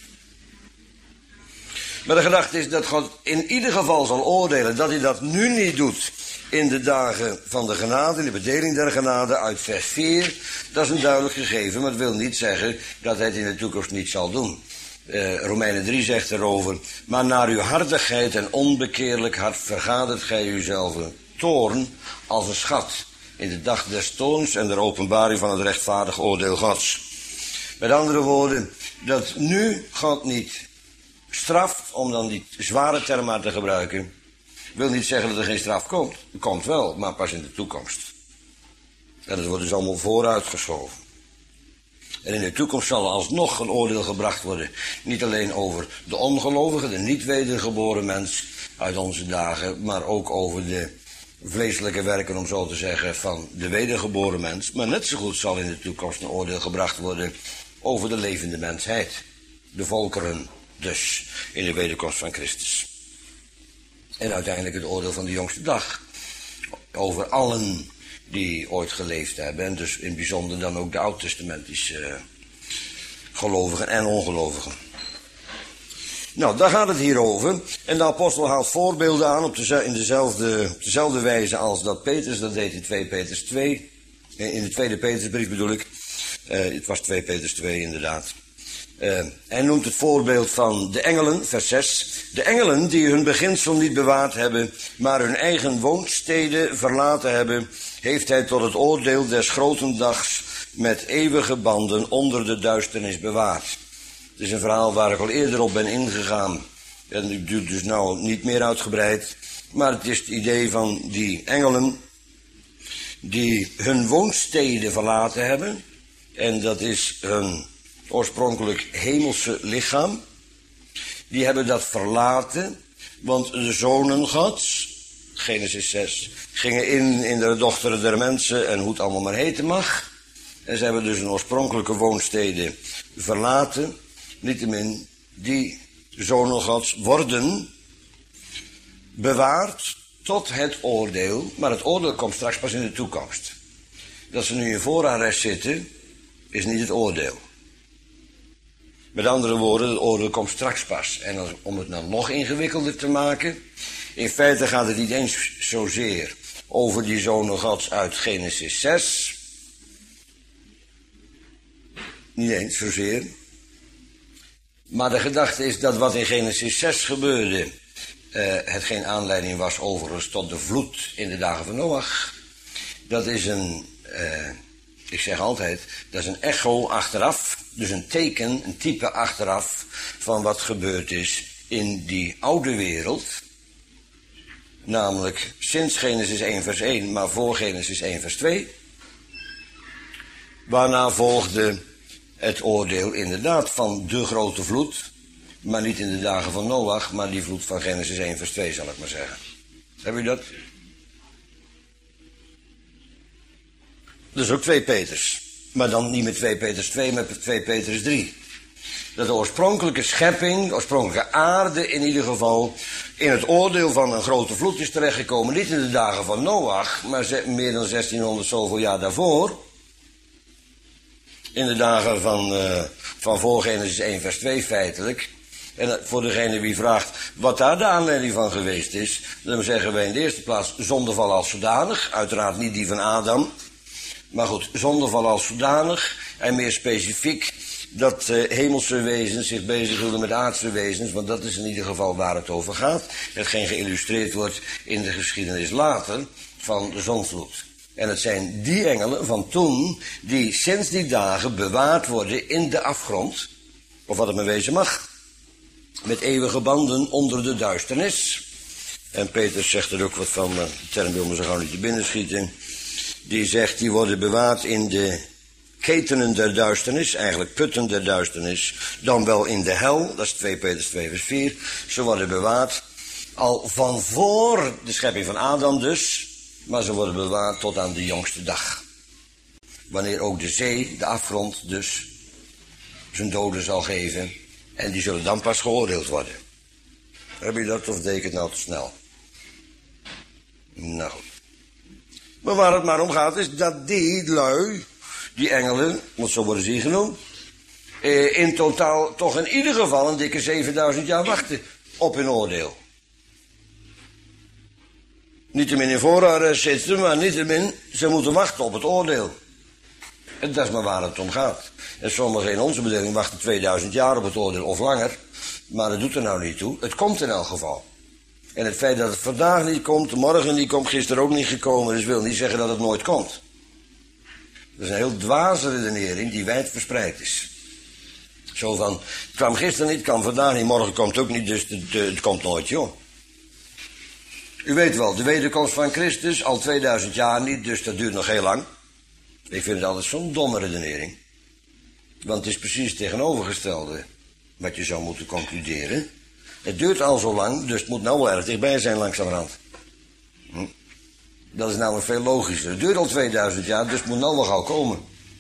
Maar de gedachte is dat God in ieder geval zal oordelen, dat hij dat nu niet doet in de dagen van de genade, in de bedeling der genade uit vers 4. Dat is een duidelijk gegeven, maar het wil niet zeggen dat hij het in de toekomst niet zal doen. Romeinen 3 zegt erover, maar naar uw hardigheid en onbekeerlijk hart vergadert gij uzelf toorn als een schat in de dag des toorns en der openbaring van het rechtvaardig oordeel Gods. Met andere woorden, dat nu God niet straft, om dan die zware term maar te gebruiken, wil niet zeggen dat er geen straf komt. Er komt wel, maar pas in de toekomst. En dat wordt dus allemaal vooruitgeschoven. En in de toekomst zal er alsnog een oordeel gebracht worden. Niet alleen over de ongelovige, de niet wedergeboren mens uit onze dagen, maar ook over de vleeselijke werken, om zo te zeggen, van de wedergeboren mens. Maar net zo goed zal in de toekomst een oordeel gebracht worden over de levende mensheid. De volkeren dus, in de wederkomst van Christus. En uiteindelijk het oordeel van de jongste dag. Over allen die ooit geleefd hebben. En dus in het bijzonder dan ook de oud-testamentische gelovigen en ongelovigen. Nou, daar gaat het hier over. En de apostel haalt voorbeelden aan op dezelfde wijze als dat Petrus. Dat deed in 2 Petrus 2. In de tweede Petrusbrief bedoel ik. Het was 2 Petrus 2 inderdaad. Hij noemt het voorbeeld van de engelen, vers 6. De engelen die hun beginsel niet bewaard hebben, maar hun eigen woonsteden verlaten hebben, heeft hij tot het oordeel des grotendags met eeuwige banden onder de duisternis bewaard. Het is een verhaal waar ik al eerder op ben ingegaan. En ik doe het dus nou niet meer uitgebreid. Maar het is het idee van die engelen die hun woonsteden verlaten hebben. En dat is hun oorspronkelijk hemelse lichaam. Die hebben dat verlaten, want de zonen Gods, Genesis 6, gingen in de dochteren der mensen en hoe het allemaal maar heten mag. En ze hebben dus hun oorspronkelijke woonsteden verlaten. Niettemin, die zonen Gods worden bewaard tot het oordeel, maar het oordeel komt straks pas in de toekomst. Dat ze nu in voorarrest zitten, is niet het oordeel. Met andere woorden, het oordeel komt straks pas. En om het nou nog ingewikkelder te maken, in feite gaat het niet eens zozeer over die zonen Gods uit Genesis 6. Niet eens zozeer. Maar de gedachte is dat wat in Genesis 6 gebeurde, het geen aanleiding was overigens tot de vloed in de dagen van Noach. Dat is een Ik zeg altijd, dat is een echo achteraf, dus een teken, een type achteraf van wat gebeurd is in die oude wereld. Namelijk sinds Genesis 1 vers 1, maar voor Genesis 1 vers 2. Waarna volgde het oordeel inderdaad van de grote vloed. Maar niet in de dagen van Noach, maar die vloed van Genesis 1 vers 2 zal ik maar zeggen. Heb je dat? Dus ook 2 Peters. Maar dan niet met 2 Peters 2, maar met 2 Peters 3. Dat de oorspronkelijke schepping, de oorspronkelijke aarde in ieder geval, in het oordeel van een grote vloed is terechtgekomen. Niet in de dagen van Noach, maar meer dan 1600 zoveel jaar daarvoor. In de dagen van voor Genesis 1 vers 2 feitelijk. En voor degene die vraagt wat daar de aanleiding van geweest is, dan zeggen wij in de eerste plaats zondeval als zodanig. Uiteraard niet die van Adam. Maar goed, zondeval als zodanig. En meer specifiek dat hemelse wezens zich bezighielden met aardse wezens. Want dat is in ieder geval waar het over gaat. Hetgeen geïllustreerd wordt in de geschiedenis later van de zondvloed. En het zijn die engelen van toen die sinds die dagen bewaard worden in de afgrond. Of wat het maar wezen mag. Met eeuwige banden onder de duisternis. En Petrus zegt er ook wat van, de term wil me zo gauw niet te binnen schieten. Die zegt, die worden bewaard in de ketenen der duisternis, eigenlijk putten der duisternis, dan wel in de hel, dat is 2 Petrus 2 vers 4. Ze worden bewaard al van voor de schepping van Adam dus, maar ze worden bewaard tot aan de jongste dag. Wanneer ook de zee, de afgrond dus, zijn doden zal geven. En die zullen dan pas geoordeeld worden. Heb je dat of deed ik het nou te snel? Nou goed. Maar waar het maar om gaat is dat die lui, die engelen, want zo worden ze hier genoemd, in totaal toch in ieder geval een dikke 7000 jaar wachten op hun oordeel. Niettemin in voorarrest zitten, maar niettemin, ze moeten wachten op het oordeel. En dat is maar waar het om gaat. En sommigen in onze bedeling wachten 2000 jaar op het oordeel of langer. Maar dat doet er nou niet toe. Het komt in elk geval. En het feit dat het vandaag niet komt, morgen niet komt, gisteren ook niet gekomen, dus wil niet zeggen dat het nooit komt. Dat is een heel dwaze redenering die wijd verspreid is. Zo van, het kwam gisteren niet, het kwam vandaag niet, morgen komt het ook niet, dus het komt nooit, joh. U weet wel, de wederkomst van Christus, al 2000 jaar niet, dus dat duurt nog heel lang. Ik vind het altijd zo'n domme redenering. Want het is precies het tegenovergestelde wat je zou moeten concluderen. Het duurt al zo lang, dus het moet nou wel erg dichtbij zijn langzamerhand. Dat is namelijk veel logischer. Het duurt al 2000 jaar, dus het moet nou wel gauw komen.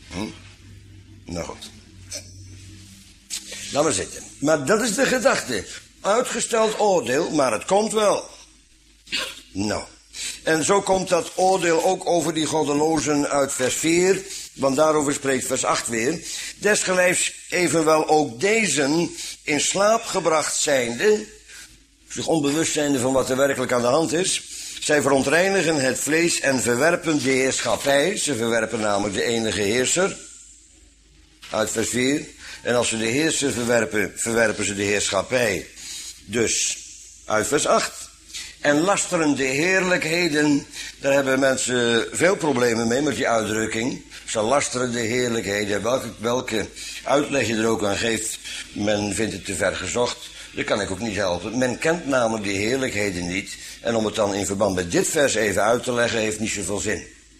Nou goed. Laat maar zitten. Maar dat is de gedachte. Uitgesteld oordeel, maar het komt wel. Nou. En zo komt dat oordeel ook over die goddelozen uit vers 4. Want daarover spreekt vers 8 weer. Desgelijks evenwel ook deze in slaap gebracht zijnde, zich onbewust zijnde van wat er werkelijk aan de hand is. Zij verontreinigen het vlees en verwerpen de heerschappij. Ze verwerpen namelijk de enige heerser. Uit vers 4. En als ze de heerser verwerpen, verwerpen ze de heerschappij. Dus uit vers 8. En lasteren de heerlijkheden. Daar hebben mensen veel problemen mee met die uitdrukking. Ze lasteren de heerlijkheden. Welke uitleg je er ook aan geeft, men vindt het te ver gezocht. Dat kan ik ook niet helpen. Men kent namelijk die heerlijkheden niet. En om het dan in verband met dit vers even uit te leggen, heeft niet zoveel zin.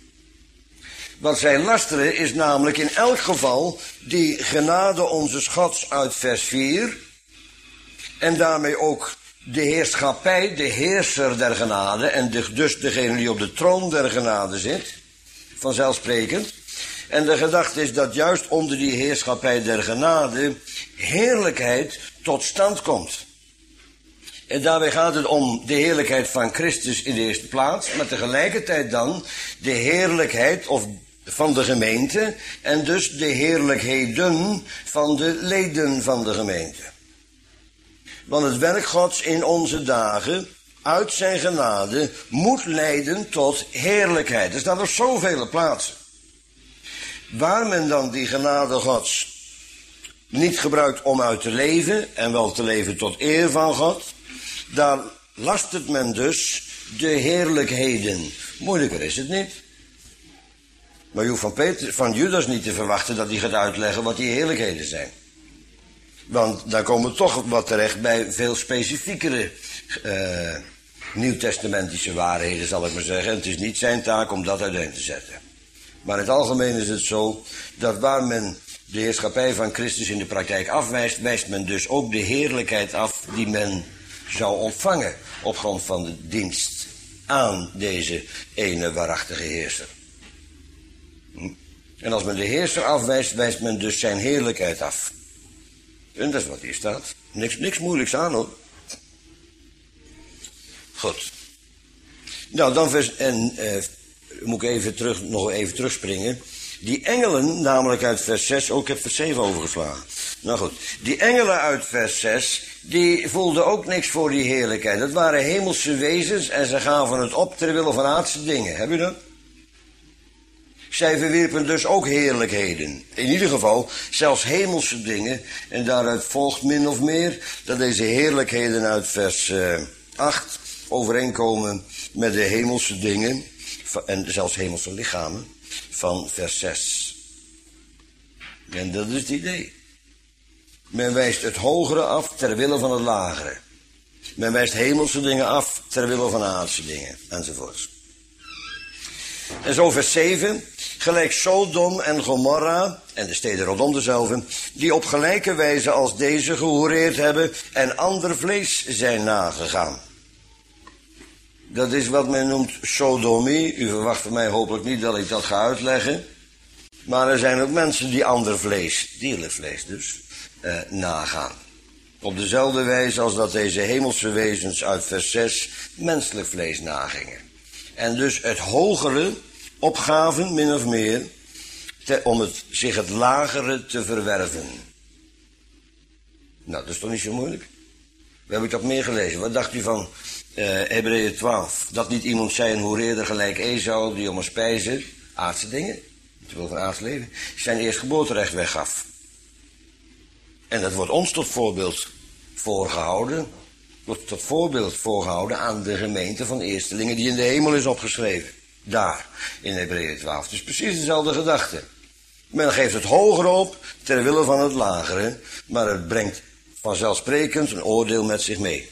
Wat zij lasteren is namelijk in elk geval die genade onze Gods uit vers 4. En daarmee ook de heerschappij, de heerser der genade. En dus degene die op de troon der genade zit. Vanzelfsprekend. En de gedachte is dat juist onder die heerschappij der genade heerlijkheid tot stand komt. En daarbij gaat het om de heerlijkheid van Christus in de eerste plaats, maar tegelijkertijd dan de heerlijkheid van de gemeente en dus de heerlijkheden van de leden van de gemeente. Want het werk Gods in onze dagen, uit zijn genade, moet leiden tot heerlijkheid. Er staan op zoveel plaatsen. Waar men dan die genade Gods niet gebruikt om uit te leven, en wel te leven tot eer van God, daar lastert men dus de heerlijkheden. Moeilijker is het niet. Maar je hoeft van Judas niet te verwachten dat hij gaat uitleggen wat die heerlijkheden zijn. Want daar komen we toch wat terecht bij veel specifiekere nieuwtestamentische waarheden, zal ik maar zeggen. En het is niet zijn taak om dat uiteen te zetten. Maar in het algemeen is het zo dat waar men de heerschappij van Christus in de praktijk afwijst, wijst men dus ook de heerlijkheid af die men zou ontvangen op grond van de dienst aan deze ene waarachtige heerser. En als men de heerser afwijst, wijst men dus zijn heerlijkheid af. En dat is wat hier staat. Niks moeilijks aan, hoor. Goed. Nou, dan moet ik nog even terugspringen. Die engelen, namelijk uit vers 6, ik heb vers 7 overgeslagen. Nou goed, die engelen uit vers 6, die voelden ook niks voor die heerlijkheid. Dat waren hemelse wezens en ze gaven het op ter wille van aardse dingen. Heb je dat? Zij verwierpen dus ook heerlijkheden. In ieder geval, zelfs hemelse dingen. En daaruit volgt min of meer dat deze heerlijkheden uit vers 8 overeenkomen met de hemelse dingen. En zelfs hemelse lichamen van vers 6. En dat is het idee. Men wijst het hogere af ter wille van het lagere. Men wijst hemelse dingen af ter wille van aardse dingen. Enzovoorts. En zo vers 7. Gelijk Sodom en Gomorra en de steden rondom dezelfde, die op gelijke wijze als deze gehoereerd hebben en ander vlees zijn nagegaan. Dat is wat men noemt sodomie. U verwacht van mij hopelijk niet dat ik dat ga uitleggen. Maar er zijn ook mensen die ander vlees, dierlijk vlees dus, nagaan. Op dezelfde wijze als dat deze hemelse wezens uit vers 6 menselijk vlees nagingen. En dus het hogere opgaven, min of meer, om zich het lagere te verwerven. Nou, dat is toch niet zo moeilijk? We hebben dat meer gelezen. Wat dacht u van Hebreeën 12? Dat niet iemand zei een hoereerder gelijk Esau, die om een spijzen, aardse dingen, terwijl van aards leven, zijn eerstgeboorterecht weggaf. En dat wordt ons tot voorbeeld voorgehouden. Wordt tot voorbeeld voorgehouden aan de gemeente van eerstelingen die in de hemel is opgeschreven. Daar, in Hebreeën 12. Het is precies dezelfde gedachte. Men geeft het hoger op, ter wille van het lagere, maar het brengt vanzelfsprekend een oordeel met zich mee.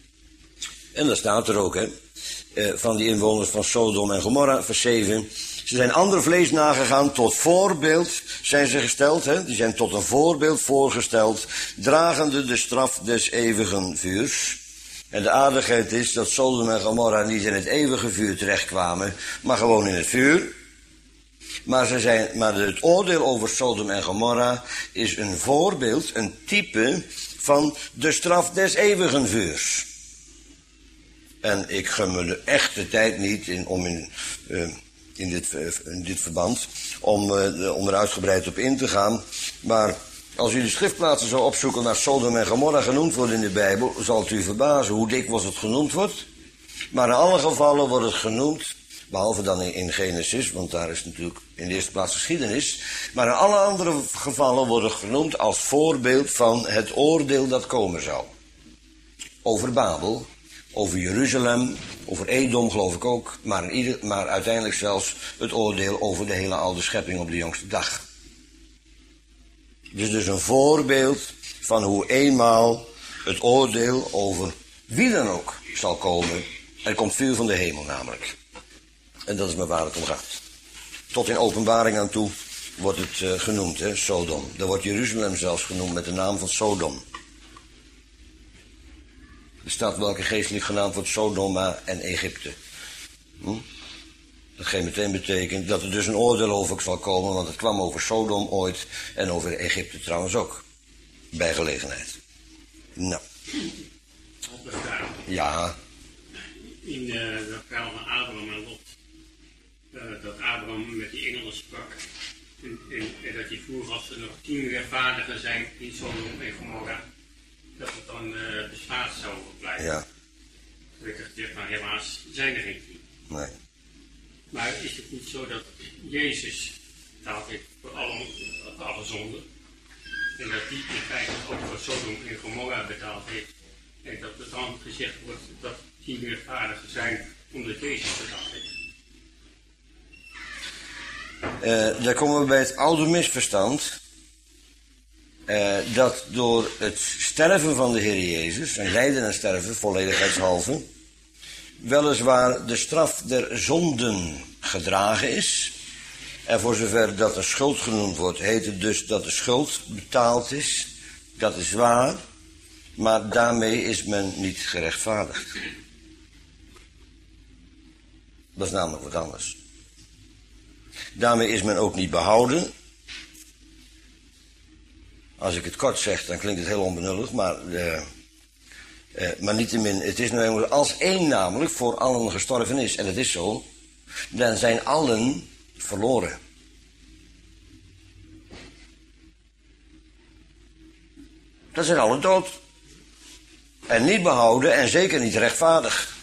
En dat staat er ook, van die inwoners van Sodom en Gomorra, vers 7. Ze zijn ander vlees nagegaan, tot voorbeeld zijn ze gesteld, die zijn tot een voorbeeld voorgesteld, dragende de straf des ewigen vuurs. En de aardigheid is dat Sodom en Gomorra niet in het eeuwige vuur terechtkwamen, maar gewoon in het vuur. Maar het oordeel over Sodom en Gomorra is een voorbeeld, een type van de straf des ewigen vuurs. En ik gun me de echte tijd niet in dit verband om er uitgebreid op in te gaan. Maar als u de schriftplaatsen zou opzoeken waar Sodom en Gomorra genoemd worden in de Bijbel, zal het u verbazen hoe dikwijls het genoemd wordt. Maar in alle gevallen wordt het genoemd, behalve dan in Genesis, want daar is natuurlijk in de eerste plaats geschiedenis. Maar in alle andere gevallen wordt het genoemd als voorbeeld van het oordeel dat komen zou. Over Babel, over Jeruzalem, over Edom geloof ik ook, maar uiteindelijk zelfs het oordeel over de hele oude schepping op de jongste dag. Het is dus een voorbeeld van hoe eenmaal het oordeel over wie dan ook zal komen. Er komt vuur van de hemel namelijk. En dat is maar waar het om gaat. Tot in Openbaring aan toe wordt het genoemd, Sodom. Daar wordt Jeruzalem zelfs genoemd met de naam van Sodom. Er staat welke geestelijk genaamd wordt Sodoma en Egypte. Dat geen meteen betekent dat er dus een oordeel over zal komen, want het kwam over Sodom ooit en over Egypte trouwens ook. Bij gelegenheid. Nou. Ja. In de verhaal van Abraham en Lot. Dat Abraham met die engelen sprak. En dat hij vroeg als er nog 10 rechtvaardigen zijn in Sodom en Gomorra, dat het dan bespaard zou blijven. Ja. Toen werd er gezegd, nou helaas zijn er geen 10. Nee. Maar is het niet zo dat Jezus betaald heeft voor alle zonden? En dat die in feite ook voor Sodom en Gomorra betaald heeft. En dat er dan gezegd wordt dat 10 rechtvaardigen zijn omdat Jezus betaald heeft. Daar komen we bij het oude misverstand. Dat door het sterven van de Heer Jezus, zijn lijden en sterven, volledigheidshalve, weliswaar de straf der zonden gedragen is. En voor zover dat een schuld genoemd wordt, heet het dus dat de schuld betaald is. Dat is waar, maar daarmee is men niet gerechtvaardigd. Dat is namelijk wat anders. Daarmee is men ook niet behouden. Als ik het kort zeg, dan klinkt het heel onbenullig, maar niettemin, het is nou eenmaal als één namelijk voor allen gestorven is, en het is zo, dan zijn allen verloren. Dat zijn allen dood. En niet behouden en zeker niet rechtvaardig.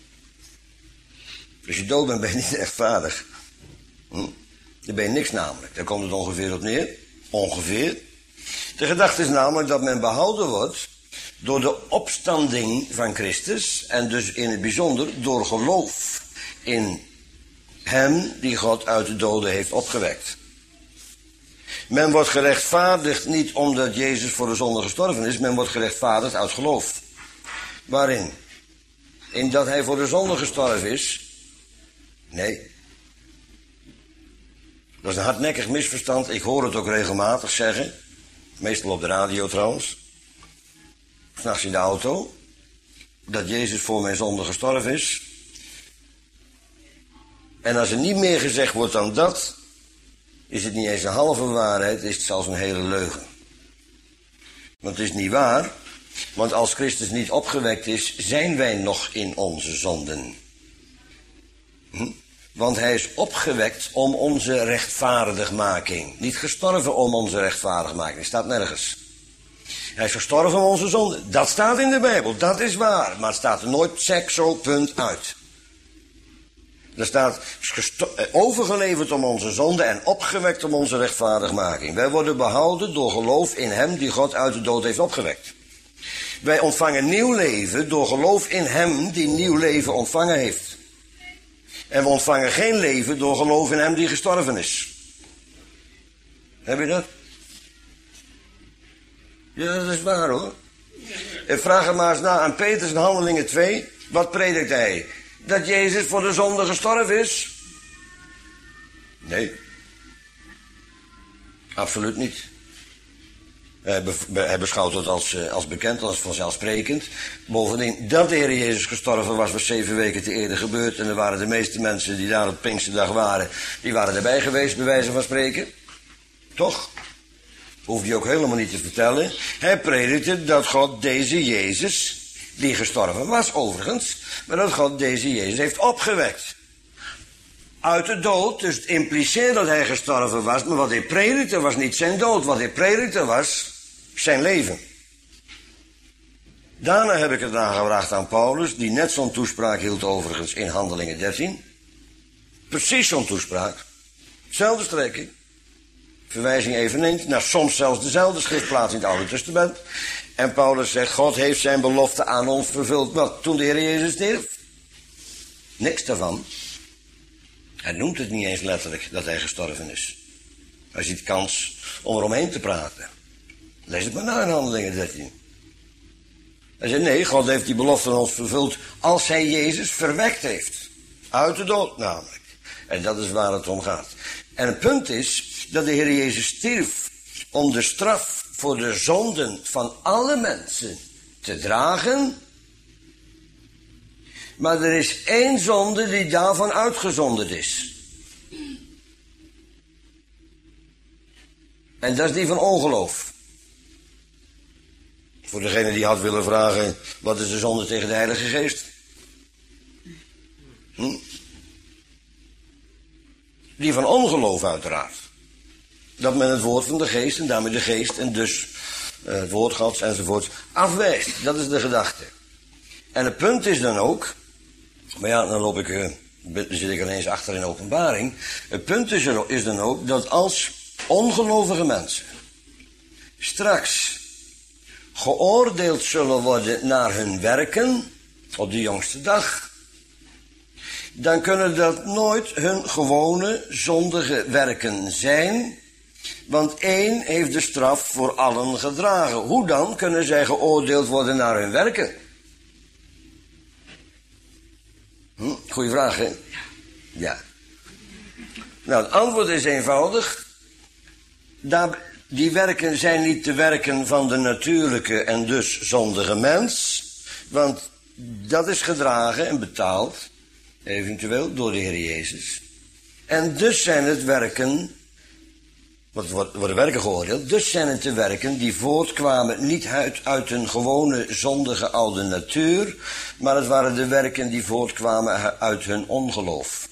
Als je dood bent, ben je niet rechtvaardig. Dan ben je niks namelijk. Daar komt het ongeveer op neer. Ongeveer. De gedachte is namelijk dat men behouden wordt door de opstanding van Christus en dus in het bijzonder door geloof in hem die God uit de doden heeft opgewekt. Men wordt gerechtvaardigd niet omdat Jezus voor de zonde gestorven is, men wordt gerechtvaardigd uit geloof. Waarin? In dat hij voor de zonde gestorven is? Nee. Dat is een hardnekkig misverstand, ik hoor het ook regelmatig zeggen. Meestal op de radio trouwens. 'S Nachts in de auto. Dat Jezus voor mijn zonde gestorven is. En als er niet meer gezegd wordt dan dat, is het niet eens een halve waarheid, is het zelfs een hele leugen. Want het is niet waar, want als Christus niet opgewekt is, zijn wij nog in onze zonden. Want hij is opgewekt om onze rechtvaardigmaking. Niet gestorven om onze rechtvaardigmaking. Dat staat nergens. Hij is gestorven om onze zonde. Dat staat in de Bijbel, dat is waar. Maar het staat er nooit sekso punt uit. Er staat overgeleverd om onze zonde en opgewekt om onze rechtvaardigmaking. Wij worden behouden door geloof in hem die God uit de dood heeft opgewekt. Wij ontvangen nieuw leven door geloof in hem die nieuw leven ontvangen heeft. En we ontvangen geen leven door geloof in hem die gestorven is. Heb je dat? Ja, dat is waar hoor. Ik vraag er maar eens na aan Petrus in Handelingen 2. Wat predikt hij? Dat Jezus voor de zonde gestorven is? Nee. Absoluut niet. Hij beschouwt het als bekend, als vanzelfsprekend. Bovendien, dat de Heer Jezus gestorven was 7 weken te eerder gebeurd. En er waren de meeste mensen die daar op Pinksterdag waren, die waren erbij geweest, bij wijze van spreken. Toch? Hoeft hij ook helemaal niet te vertellen. Hij predikte dat God deze Jezus, die gestorven was overigens, maar dat God deze Jezus heeft opgewekt. Uit de dood, dus het impliceert dat hij gestorven was, maar wat hij predikte was niet zijn dood. Wat hij predikte was zijn leven. Daarna heb ik het aangevraagd aan Paulus, die net zo'n toespraak hield overigens in Handelingen 13. Precies zo'n toespraak. Zelfde strekking. Verwijzing eveneens naar soms zelfs dezelfde schriftplaats in het Oude Testament. En Paulus zegt, God heeft zijn belofte aan ons vervuld. Wat? Toen de Heer Jezus stierf? Niks daarvan. Hij noemt het niet eens letterlijk dat hij gestorven is. Hij ziet kans om eromheen te praten. Lees het maar na in Handelingen 13. Hij zegt, nee, God heeft die belofte aan ons vervuld als hij Jezus verwekt heeft. Uit de dood namelijk. En dat is waar het om gaat. En het punt is dat de Heer Jezus stierf om de straf voor de zonden van alle mensen te dragen. Maar er is één zonde die daarvan uitgezonderd is. En dat is die van ongeloof. Voor degene die had willen vragen, wat is de zonde tegen de Heilige Geest? Die van ongeloof uiteraard. Dat men het woord van de Geest en daarmee de Geest en dus het woord Gods enzovoort afwijst. Dat is de gedachte. En het punt is dan ook, maar ja, dan zit ik ineens achter in Openbaring. Het punt is dan ook dat als ongelovige mensen straks geoordeeld zullen worden naar hun werken op de jongste dag, dan kunnen dat nooit hun gewone zondige werken zijn, want één heeft de straf voor allen gedragen. Hoe dan kunnen zij geoordeeld worden naar hun werken? Goeie vraag, hè? Ja. Nou, het antwoord is eenvoudig. Die werken zijn niet de werken van de natuurlijke en dus zondige mens, want dat is gedragen en betaald, eventueel door de Heer Jezus. En dus zijn het werken, wat worden werken geoordeeld, dus zijn het de werken die voortkwamen niet uit een gewone zondige oude natuur, maar het waren de werken die voortkwamen uit hun ongeloof.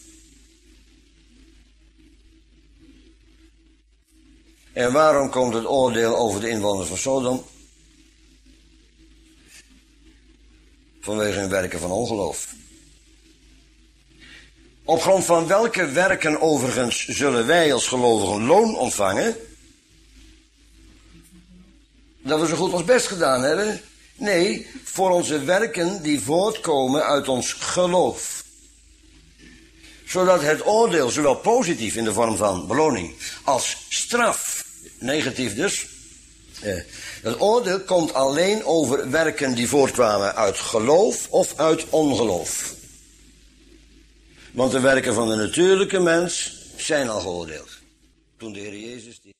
En waarom komt het oordeel over de inwoners van Sodom? Vanwege hun werken van ongeloof. Op grond van welke werken overigens zullen wij als gelovigen loon ontvangen? Dat we zo goed ons best gedaan hebben? Nee, voor onze werken die voortkomen uit ons geloof. Zodat het oordeel, zowel positief in de vorm van beloning, als straf, negatief dus, het oordeel komt alleen over werken die voortkwamen uit geloof of uit ongeloof. Want de werken van de natuurlijke mens zijn al geoordeeld. Toen de Heer Jezus